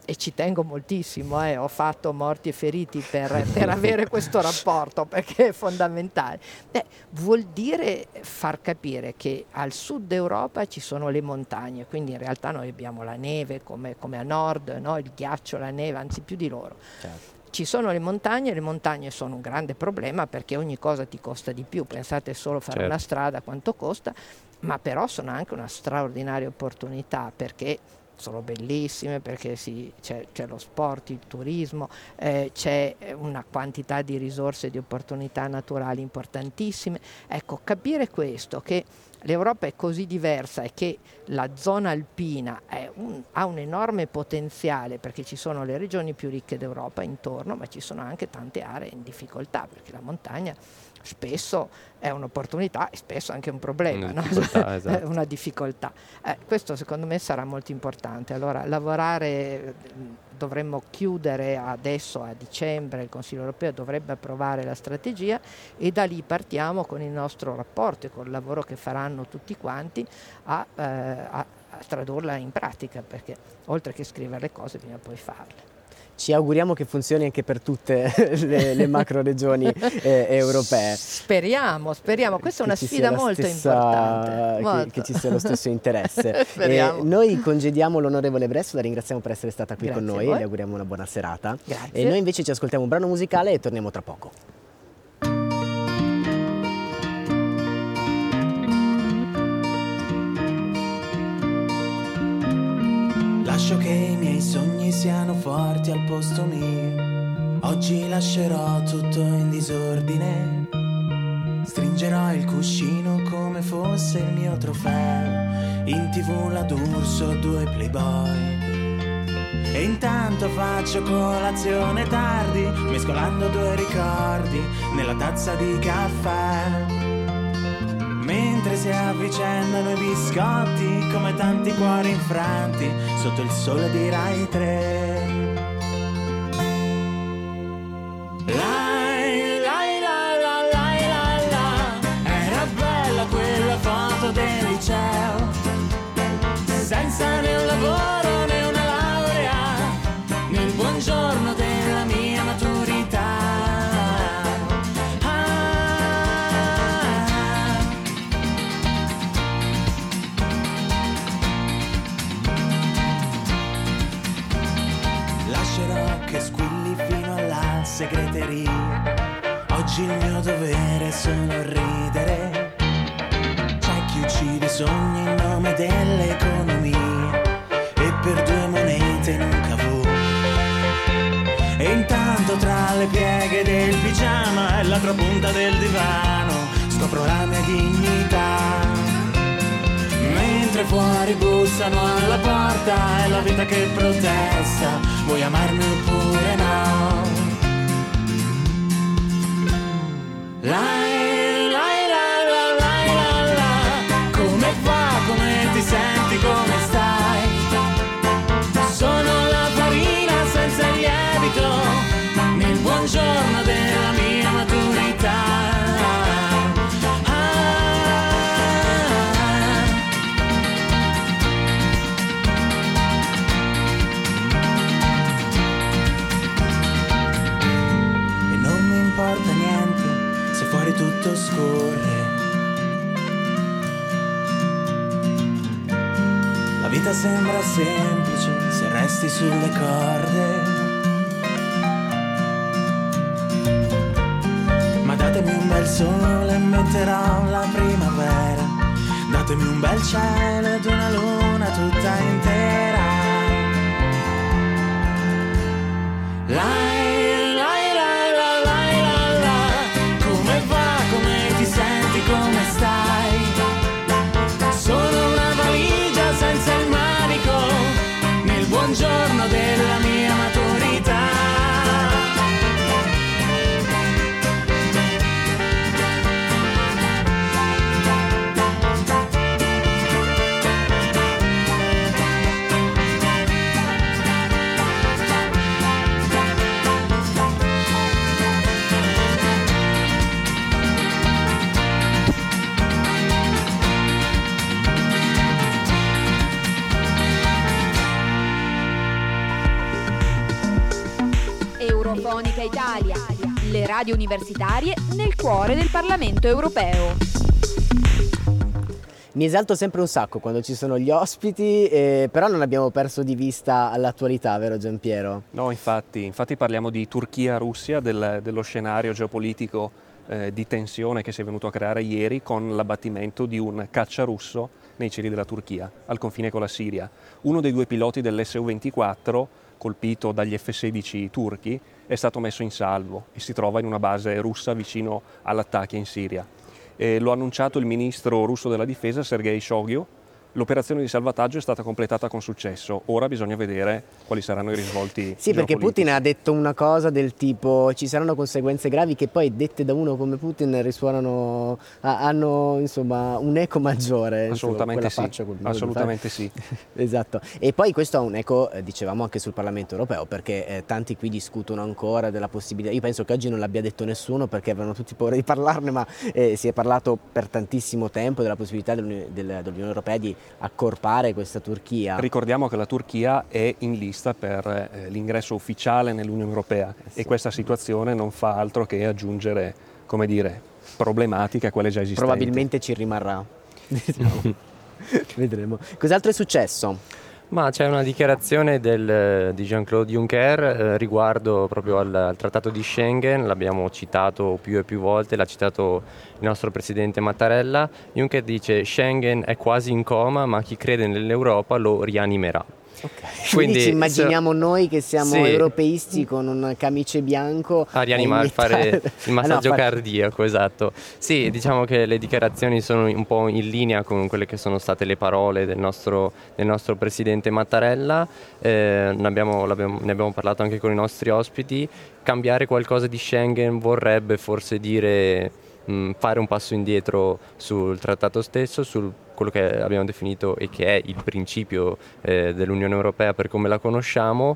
e ci tengo moltissimo, ho fatto morti e feriti per avere questo rapporto, perché è fondamentale. Vuol dire far capire che al sud Europa ci sono le montagne, quindi in realtà noi abbiamo la neve come a nord, no? Il ghiaccio, la neve, anzi più di loro. Certo. Ci sono le montagne sono un grande problema perché ogni cosa ti costa di più, pensate solo fare una strada quanto costa, ma però sono anche una straordinaria opportunità perché sono bellissime, perché c'è lo sport, il turismo, c'è una quantità di risorse e di opportunità naturali importantissime. Ecco, capire questo, che l'Europa è così diversa e che la zona alpina ha un enorme potenziale, perché ci sono le regioni più ricche d'Europa intorno, ma ci sono anche tante aree in difficoltà, perché la montagna spesso è un'opportunità e spesso anche un problema, esatto. Una difficoltà. Questo secondo me sarà molto importante. Allora lavorare, dovremmo chiudere adesso a dicembre, il Consiglio europeo dovrebbe approvare la strategia e da lì partiamo con il nostro rapporto e col lavoro che faranno tutti quanti a tradurla in pratica, perché oltre che scrivere le cose bisogna poi farle. Ci auguriamo che funzioni anche per tutte le macro regioni europee. Speriamo, questa è una sfida molto importante. Che ci sia lo stesso interesse. Noi congediamo l'onorevole Bresso, la ringraziamo per essere stata qui con noi, le auguriamo una buona serata. Grazie. E noi invece ci ascoltiamo un brano musicale e torniamo tra poco. Lascio che i miei sogni siano forti al posto mio. Oggi lascerò tutto in disordine. Stringerò il cuscino come fosse il mio trofeo. In TV la D'Urso, 2 Playboy. E intanto faccio colazione tardi, mescolando 2 ricordi nella tazza di caffè. Mentre si avvicendano i biscotti come tanti cuori infranti sotto il sole di Rai 3. Era bella quella foto del liceo, senza né un lavoro né una laurea, nel buongiorno della mia maturità. Che squilli fino alla segreteria. Oggi il mio dovere è solo ridere. C'è chi uccide i sogni in nome dell'economia e per 2 monete in un cavò. E intanto tra le pieghe del pigiama e l'altra punta del divano scopro la mia dignità. Mentre fuori bussano alla porta, è la vita che protesta, vuoi amarmi oppure no? Come va, come ti senti, come stai? Sono la farina senza il lievito, nel buongiorno della mia maturità. Fuori tutto scorre, la vita sembra semplice se resti sulle corde. Ma datemi un bel sole e metterò la primavera, datemi un bel cielo ed una luna tutta intera. Come stai? Sono una valigia senza il manico, nel buongiorno della mia maturità. Eurofonica Italia, le radio universitarie nel cuore del Parlamento europeo. Mi esalto sempre un sacco quando ci sono gli ospiti, però non abbiamo perso di vista l'attualità, vero Giampiero? No, infatti parliamo di Turchia-Russia, dello scenario geopolitico di tensione che si è venuto a creare ieri con l'abbattimento di un caccia russo nei cieli della Turchia, al confine con la Siria. Uno dei due piloti dell'Su-24, colpito dagli F-16 turchi, è stato messo in salvo e si trova in una base russa vicino all'attacco in Siria. Lo ha annunciato il ministro russo della difesa Sergei Shoigu. L'operazione di salvataggio è stata completata con successo. Ora bisogna vedere quali saranno i risvolti. Sì, perché Putin ha detto una cosa del tipo ci saranno conseguenze gravi che poi dette da uno come Putin risuonano, hanno insomma un eco maggiore. Assolutamente sì, assolutamente sì. Esatto. E poi questo ha un eco, dicevamo, anche sul Parlamento europeo, perché tanti qui discutono ancora della possibilità. Io penso che oggi non l'abbia detto nessuno perché avevano tutti paura di parlarne, ma si è parlato per tantissimo tempo della possibilità dell'Unione Europea di accorpare questa Turchia. Ricordiamo che la Turchia è in lista per l'ingresso ufficiale nell'Unione Europea e questa situazione non fa altro che aggiungere, come dire, problematiche a quelle già esistenti. Probabilmente ci rimarrà. Vedremo. Cos'altro è successo? Ma c'è una dichiarazione di Jean-Claude Juncker riguardo proprio al Trattato di Schengen, l'abbiamo citato più e più volte, l'ha citato il nostro presidente Mattarella. Juncker dice: Schengen è quasi in coma, ma chi crede nell'Europa lo rianimerà. Okay. Quindi ci immaginiamo noi che siamo europeisti con un camice bianco a rianimare, fare il massaggio cardiaco, esatto. Sì, diciamo che le dichiarazioni sono un po' in linea con quelle che sono state le parole del nostro presidente Mattarella. Ne abbiamo parlato anche con i nostri ospiti. Cambiare qualcosa di Schengen vorrebbe forse dire fare un passo indietro sul trattato stesso, sul quello che abbiamo definito e che è il principio dell'Unione Europea per come la conosciamo.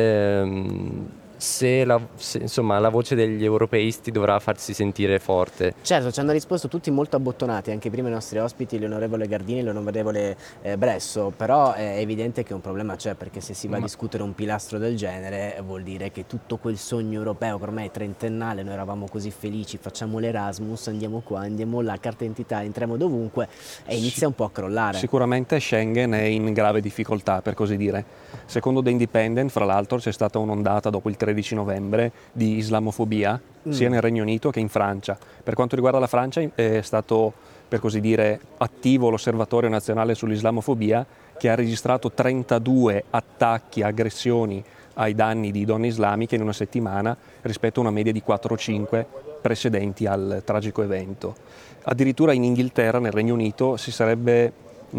Insomma, la voce degli europeisti dovrà farsi sentire forte. Certo, ci hanno risposto tutti molto abbottonati, anche prima i nostri ospiti, l'onorevole Gardini e l'onorevole Bresso, però è evidente che un problema c'è, perché se si va a discutere un pilastro del genere vuol dire che tutto quel sogno europeo che ormai è trentennale, noi eravamo così felici, facciamo l'Erasmus, andiamo qua, andiamo là, carta d'identità, entriamo dovunque e inizia un po' a crollare. Sicuramente Schengen è in grave difficoltà, per così dire. Secondo The Independent, fra l'altro, c'è stata un'ondata dopo il 13 novembre di islamofobia sia nel Regno Unito che in Francia. Per quanto riguarda la Francia è stato, per così dire, attivo l'Osservatorio Nazionale sull'Islamofobia, che ha registrato 32 attacchi, aggressioni ai danni di donne islamiche in una settimana rispetto a una media di 4 o 5 precedenti al tragico evento. Addirittura in Inghilterra, nel Regno Unito, si sarebbe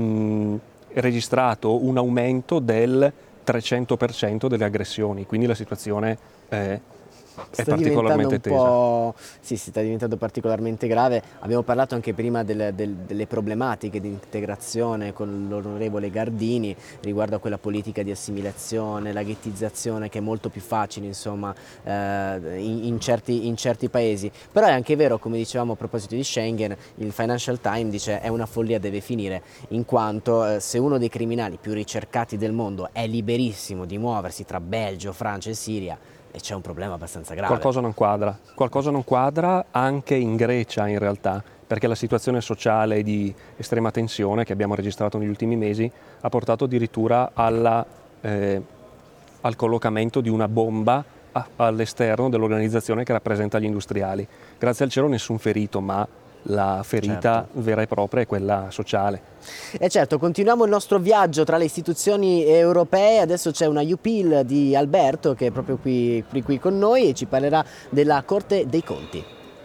registrato un aumento del 300% delle aggressioni, quindi la situazione è particolarmente tesa. Sì, sta diventando particolarmente grave. Abbiamo parlato anche prima delle problematiche di integrazione con l'onorevole Gardini riguardo a quella politica di assimilazione, la ghettizzazione che è molto più facile, insomma, in certi paesi. Però è anche vero, come dicevamo a proposito di Schengen, il Financial Times dice è una follia, deve finire, in quanto se uno dei criminali più ricercati del mondo è liberissimo di muoversi tra Belgio, Francia e Siria, e c'è un problema abbastanza grave. Qualcosa non quadra anche in Grecia, in realtà, perché la situazione sociale di estrema tensione che abbiamo registrato negli ultimi mesi ha portato addirittura al collocamento di una bomba all'esterno dell'organizzazione che rappresenta gli industriali. Grazie al cielo nessun ferito, ma la ferita vera e propria è quella sociale. E certo, continuiamo il nostro viaggio tra le istituzioni europee. Adesso c'è una UPIL di Alberto che è proprio qui con noi e ci parlerà della Corte dei Conti.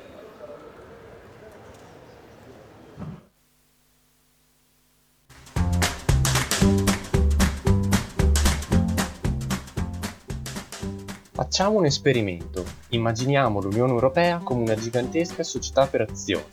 Facciamo un esperimento. Immaginiamo l'Unione Europea come una gigantesca società per azioni.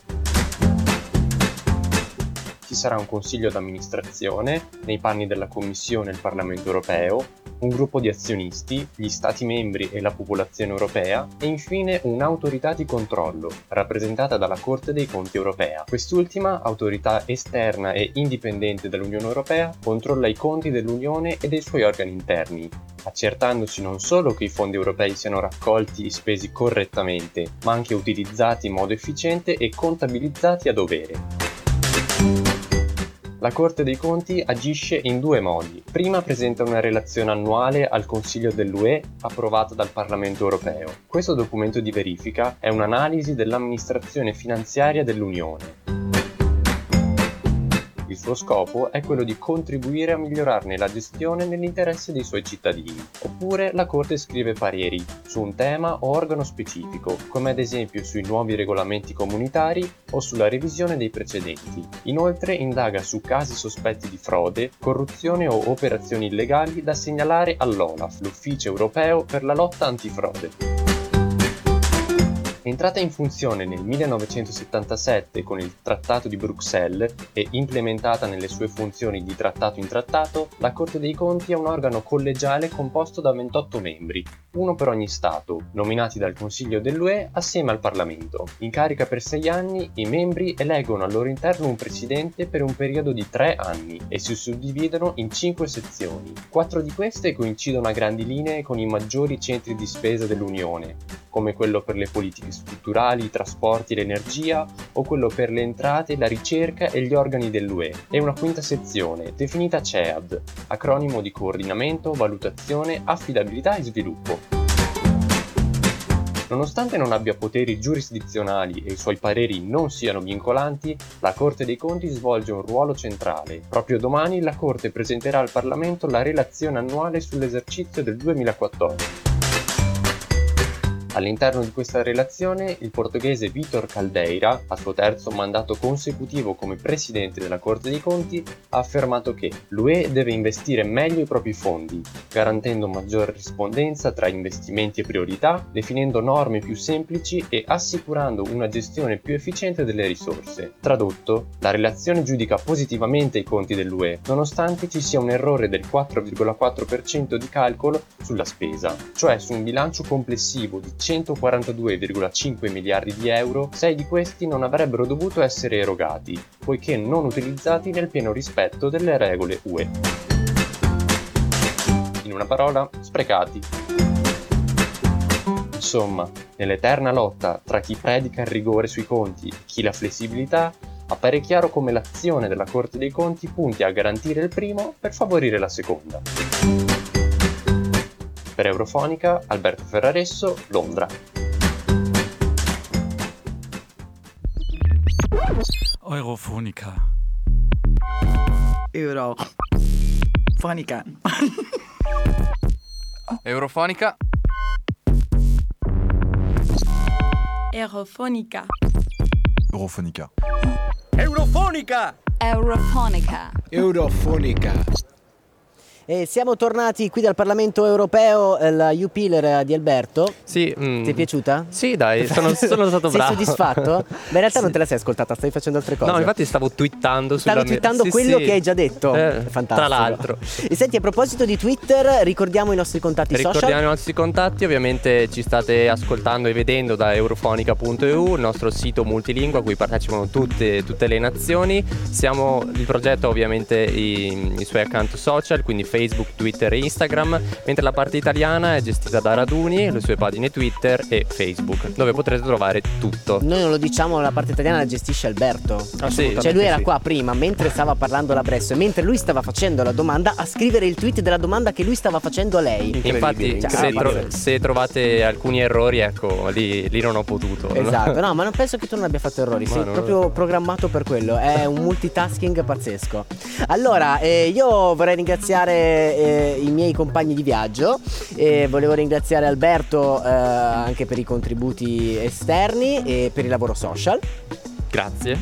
Ci sarà un consiglio d'amministrazione nei panni della Commissione e il Parlamento Europeo, un gruppo di azionisti, gli Stati membri e la popolazione europea e infine un'autorità di controllo, rappresentata dalla Corte dei Conti europea. Quest'ultima, autorità esterna e indipendente dall'Unione Europea, controlla i conti dell'Unione e dei suoi organi interni, accertandosi non solo che i fondi europei siano raccolti e spesi correttamente, ma anche utilizzati in modo efficiente e contabilizzati a dovere. La Corte dei Conti agisce in due modi. Prima presenta una relazione annuale al Consiglio dell'UE approvata dal Parlamento europeo. Questo documento di verifica è un'analisi dell'amministrazione finanziaria dell'Unione. Il suo scopo è quello di contribuire a migliorarne la gestione nell'interesse dei suoi cittadini. Oppure la Corte scrive pareri su un tema o organo specifico, come ad esempio sui nuovi regolamenti comunitari o sulla revisione dei precedenti. Inoltre indaga su casi sospetti di frode, corruzione o operazioni illegali da segnalare all'OLAF, l'Ufficio europeo per la lotta antifrode. Entrata in funzione nel 1977 con il Trattato di Bruxelles e implementata nelle sue funzioni di trattato in trattato, la Corte dei Conti è un organo collegiale composto da 28 membri, uno per ogni Stato, nominati dal Consiglio dell'UE assieme al Parlamento. In carica per 6 anni, i membri eleggono al loro interno un presidente per un periodo di 3 anni e si suddividono in 5 sezioni. 4 di queste coincidono a grandi linee con i maggiori centri di spesa dell'Unione, come quello per le politiche strutturali, i trasporti e l'energia, o quello per le entrate, la ricerca e gli organi dell'UE, e una quinta sezione, definita CEAD, acronimo di coordinamento, valutazione, affidabilità e sviluppo. Nonostante non abbia poteri giurisdizionali e i suoi pareri non siano vincolanti, la Corte dei Conti svolge un ruolo centrale. Proprio domani la Corte presenterà al Parlamento la relazione annuale sull'esercizio del 2014. All'interno di questa relazione, il portoghese Vítor Caldeira, al suo terzo mandato consecutivo come presidente della Corte dei Conti, ha affermato che l'UE deve investire meglio i propri fondi, garantendo maggior rispondenza tra investimenti e priorità, definendo norme più semplici e assicurando una gestione più efficiente delle risorse. Tradotto, la relazione giudica positivamente i conti dell'UE, nonostante ci sia un errore del 4,4% di calcolo sulla spesa, cioè su un bilancio complessivo di 142,5 miliardi di euro, 6 di questi non avrebbero dovuto essere erogati, poiché non utilizzati nel pieno rispetto delle regole UE. In una parola, sprecati. Insomma, nell'eterna lotta tra chi predica il rigore sui conti e chi la flessibilità, appare chiaro come l'azione della Corte dei Conti punti a garantire il primo per favorire la seconda. Per Eurofonica, Alberto Ferraresso, Londra. Eurofonica. Eurofonica. Eurofonica. Eurofonica. Eurofonica. Eurofonica! Eurofonica. Eurofonica. E siamo tornati qui dal Parlamento europeo, la U-Pillar di Alberto. Sì. Ti è piaciuta? Sì, dai, sono stato bravo. Sei soddisfatto? Ma in realtà non te la sei ascoltata, stai facendo altre cose. No, infatti stavo twittando quello che hai già detto. Fantastico. Tra l'altro. E senti, a proposito di Twitter, ricordiamo i nostri contatti social. Ricordiamo i nostri contatti, ovviamente ci state ascoltando e vedendo da eurofonica.eu, il nostro sito multilingua a cui partecipano tutte le nazioni. Il progetto ha ovviamente i suoi account social, quindi Facebook, Twitter e Instagram, mentre la parte italiana è gestita da Raduni, le sue pagine Twitter e Facebook, dove potrete trovare tutto. Noi non lo diciamo, la parte italiana la gestisce Alberto. Sì, cioè lui era qua prima, mentre stava parlando la Bresso e mentre lui stava facendo la domanda, a scrivere il tweet della domanda che lui stava facendo a lei. Infatti se trovate alcuni errori, ecco, lì non ho potuto. Esatto, no, ma non penso che tu non abbia fatto errori, sei proprio programmato per quello, è un multitasking pazzesco. Allora, io vorrei ringraziare i miei compagni di viaggio, volevo ringraziare Alberto anche per i contributi esterni e per il lavoro social. Grazie.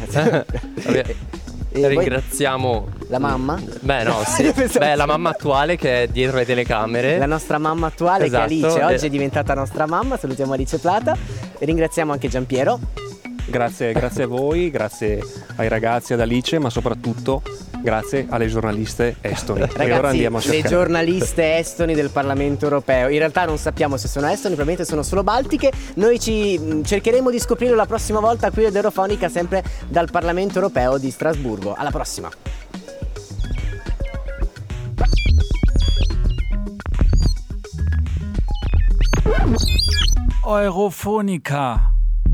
Ringraziamo la mamma? Beh no, sì. La mamma attuale che è dietro le telecamere. La nostra mamma attuale, esatto, che è Alice, oggi è diventata nostra mamma. Salutiamo Alice Plata e ringraziamo anche Giampiero. Grazie a voi, grazie ai ragazzi, ad Alice, ma soprattutto grazie alle giornaliste estoni. Ragazzi, e ora andiamo a le cercare. giornaliste estoni del Parlamento Europeo, in realtà non sappiamo se sono estoni, probabilmente sono solo baltiche. Noi ci cercheremo di scoprirlo la prossima volta qui ad Eurofonica, sempre dal Parlamento Europeo di Strasburgo. Alla prossima. Eurofonica.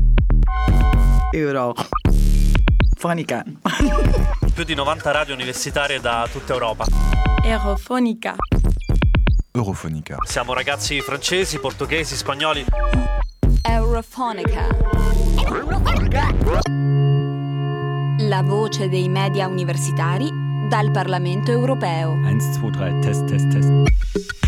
Eurofonica. Più di 90 radio universitarie da tutta Europa. Eurofonica. Eurofonica. Siamo ragazzi francesi, portoghesi, spagnoli. Eurofonica. La voce dei media universitari dal Parlamento Europeo. 1, 2, 3, test, test, test.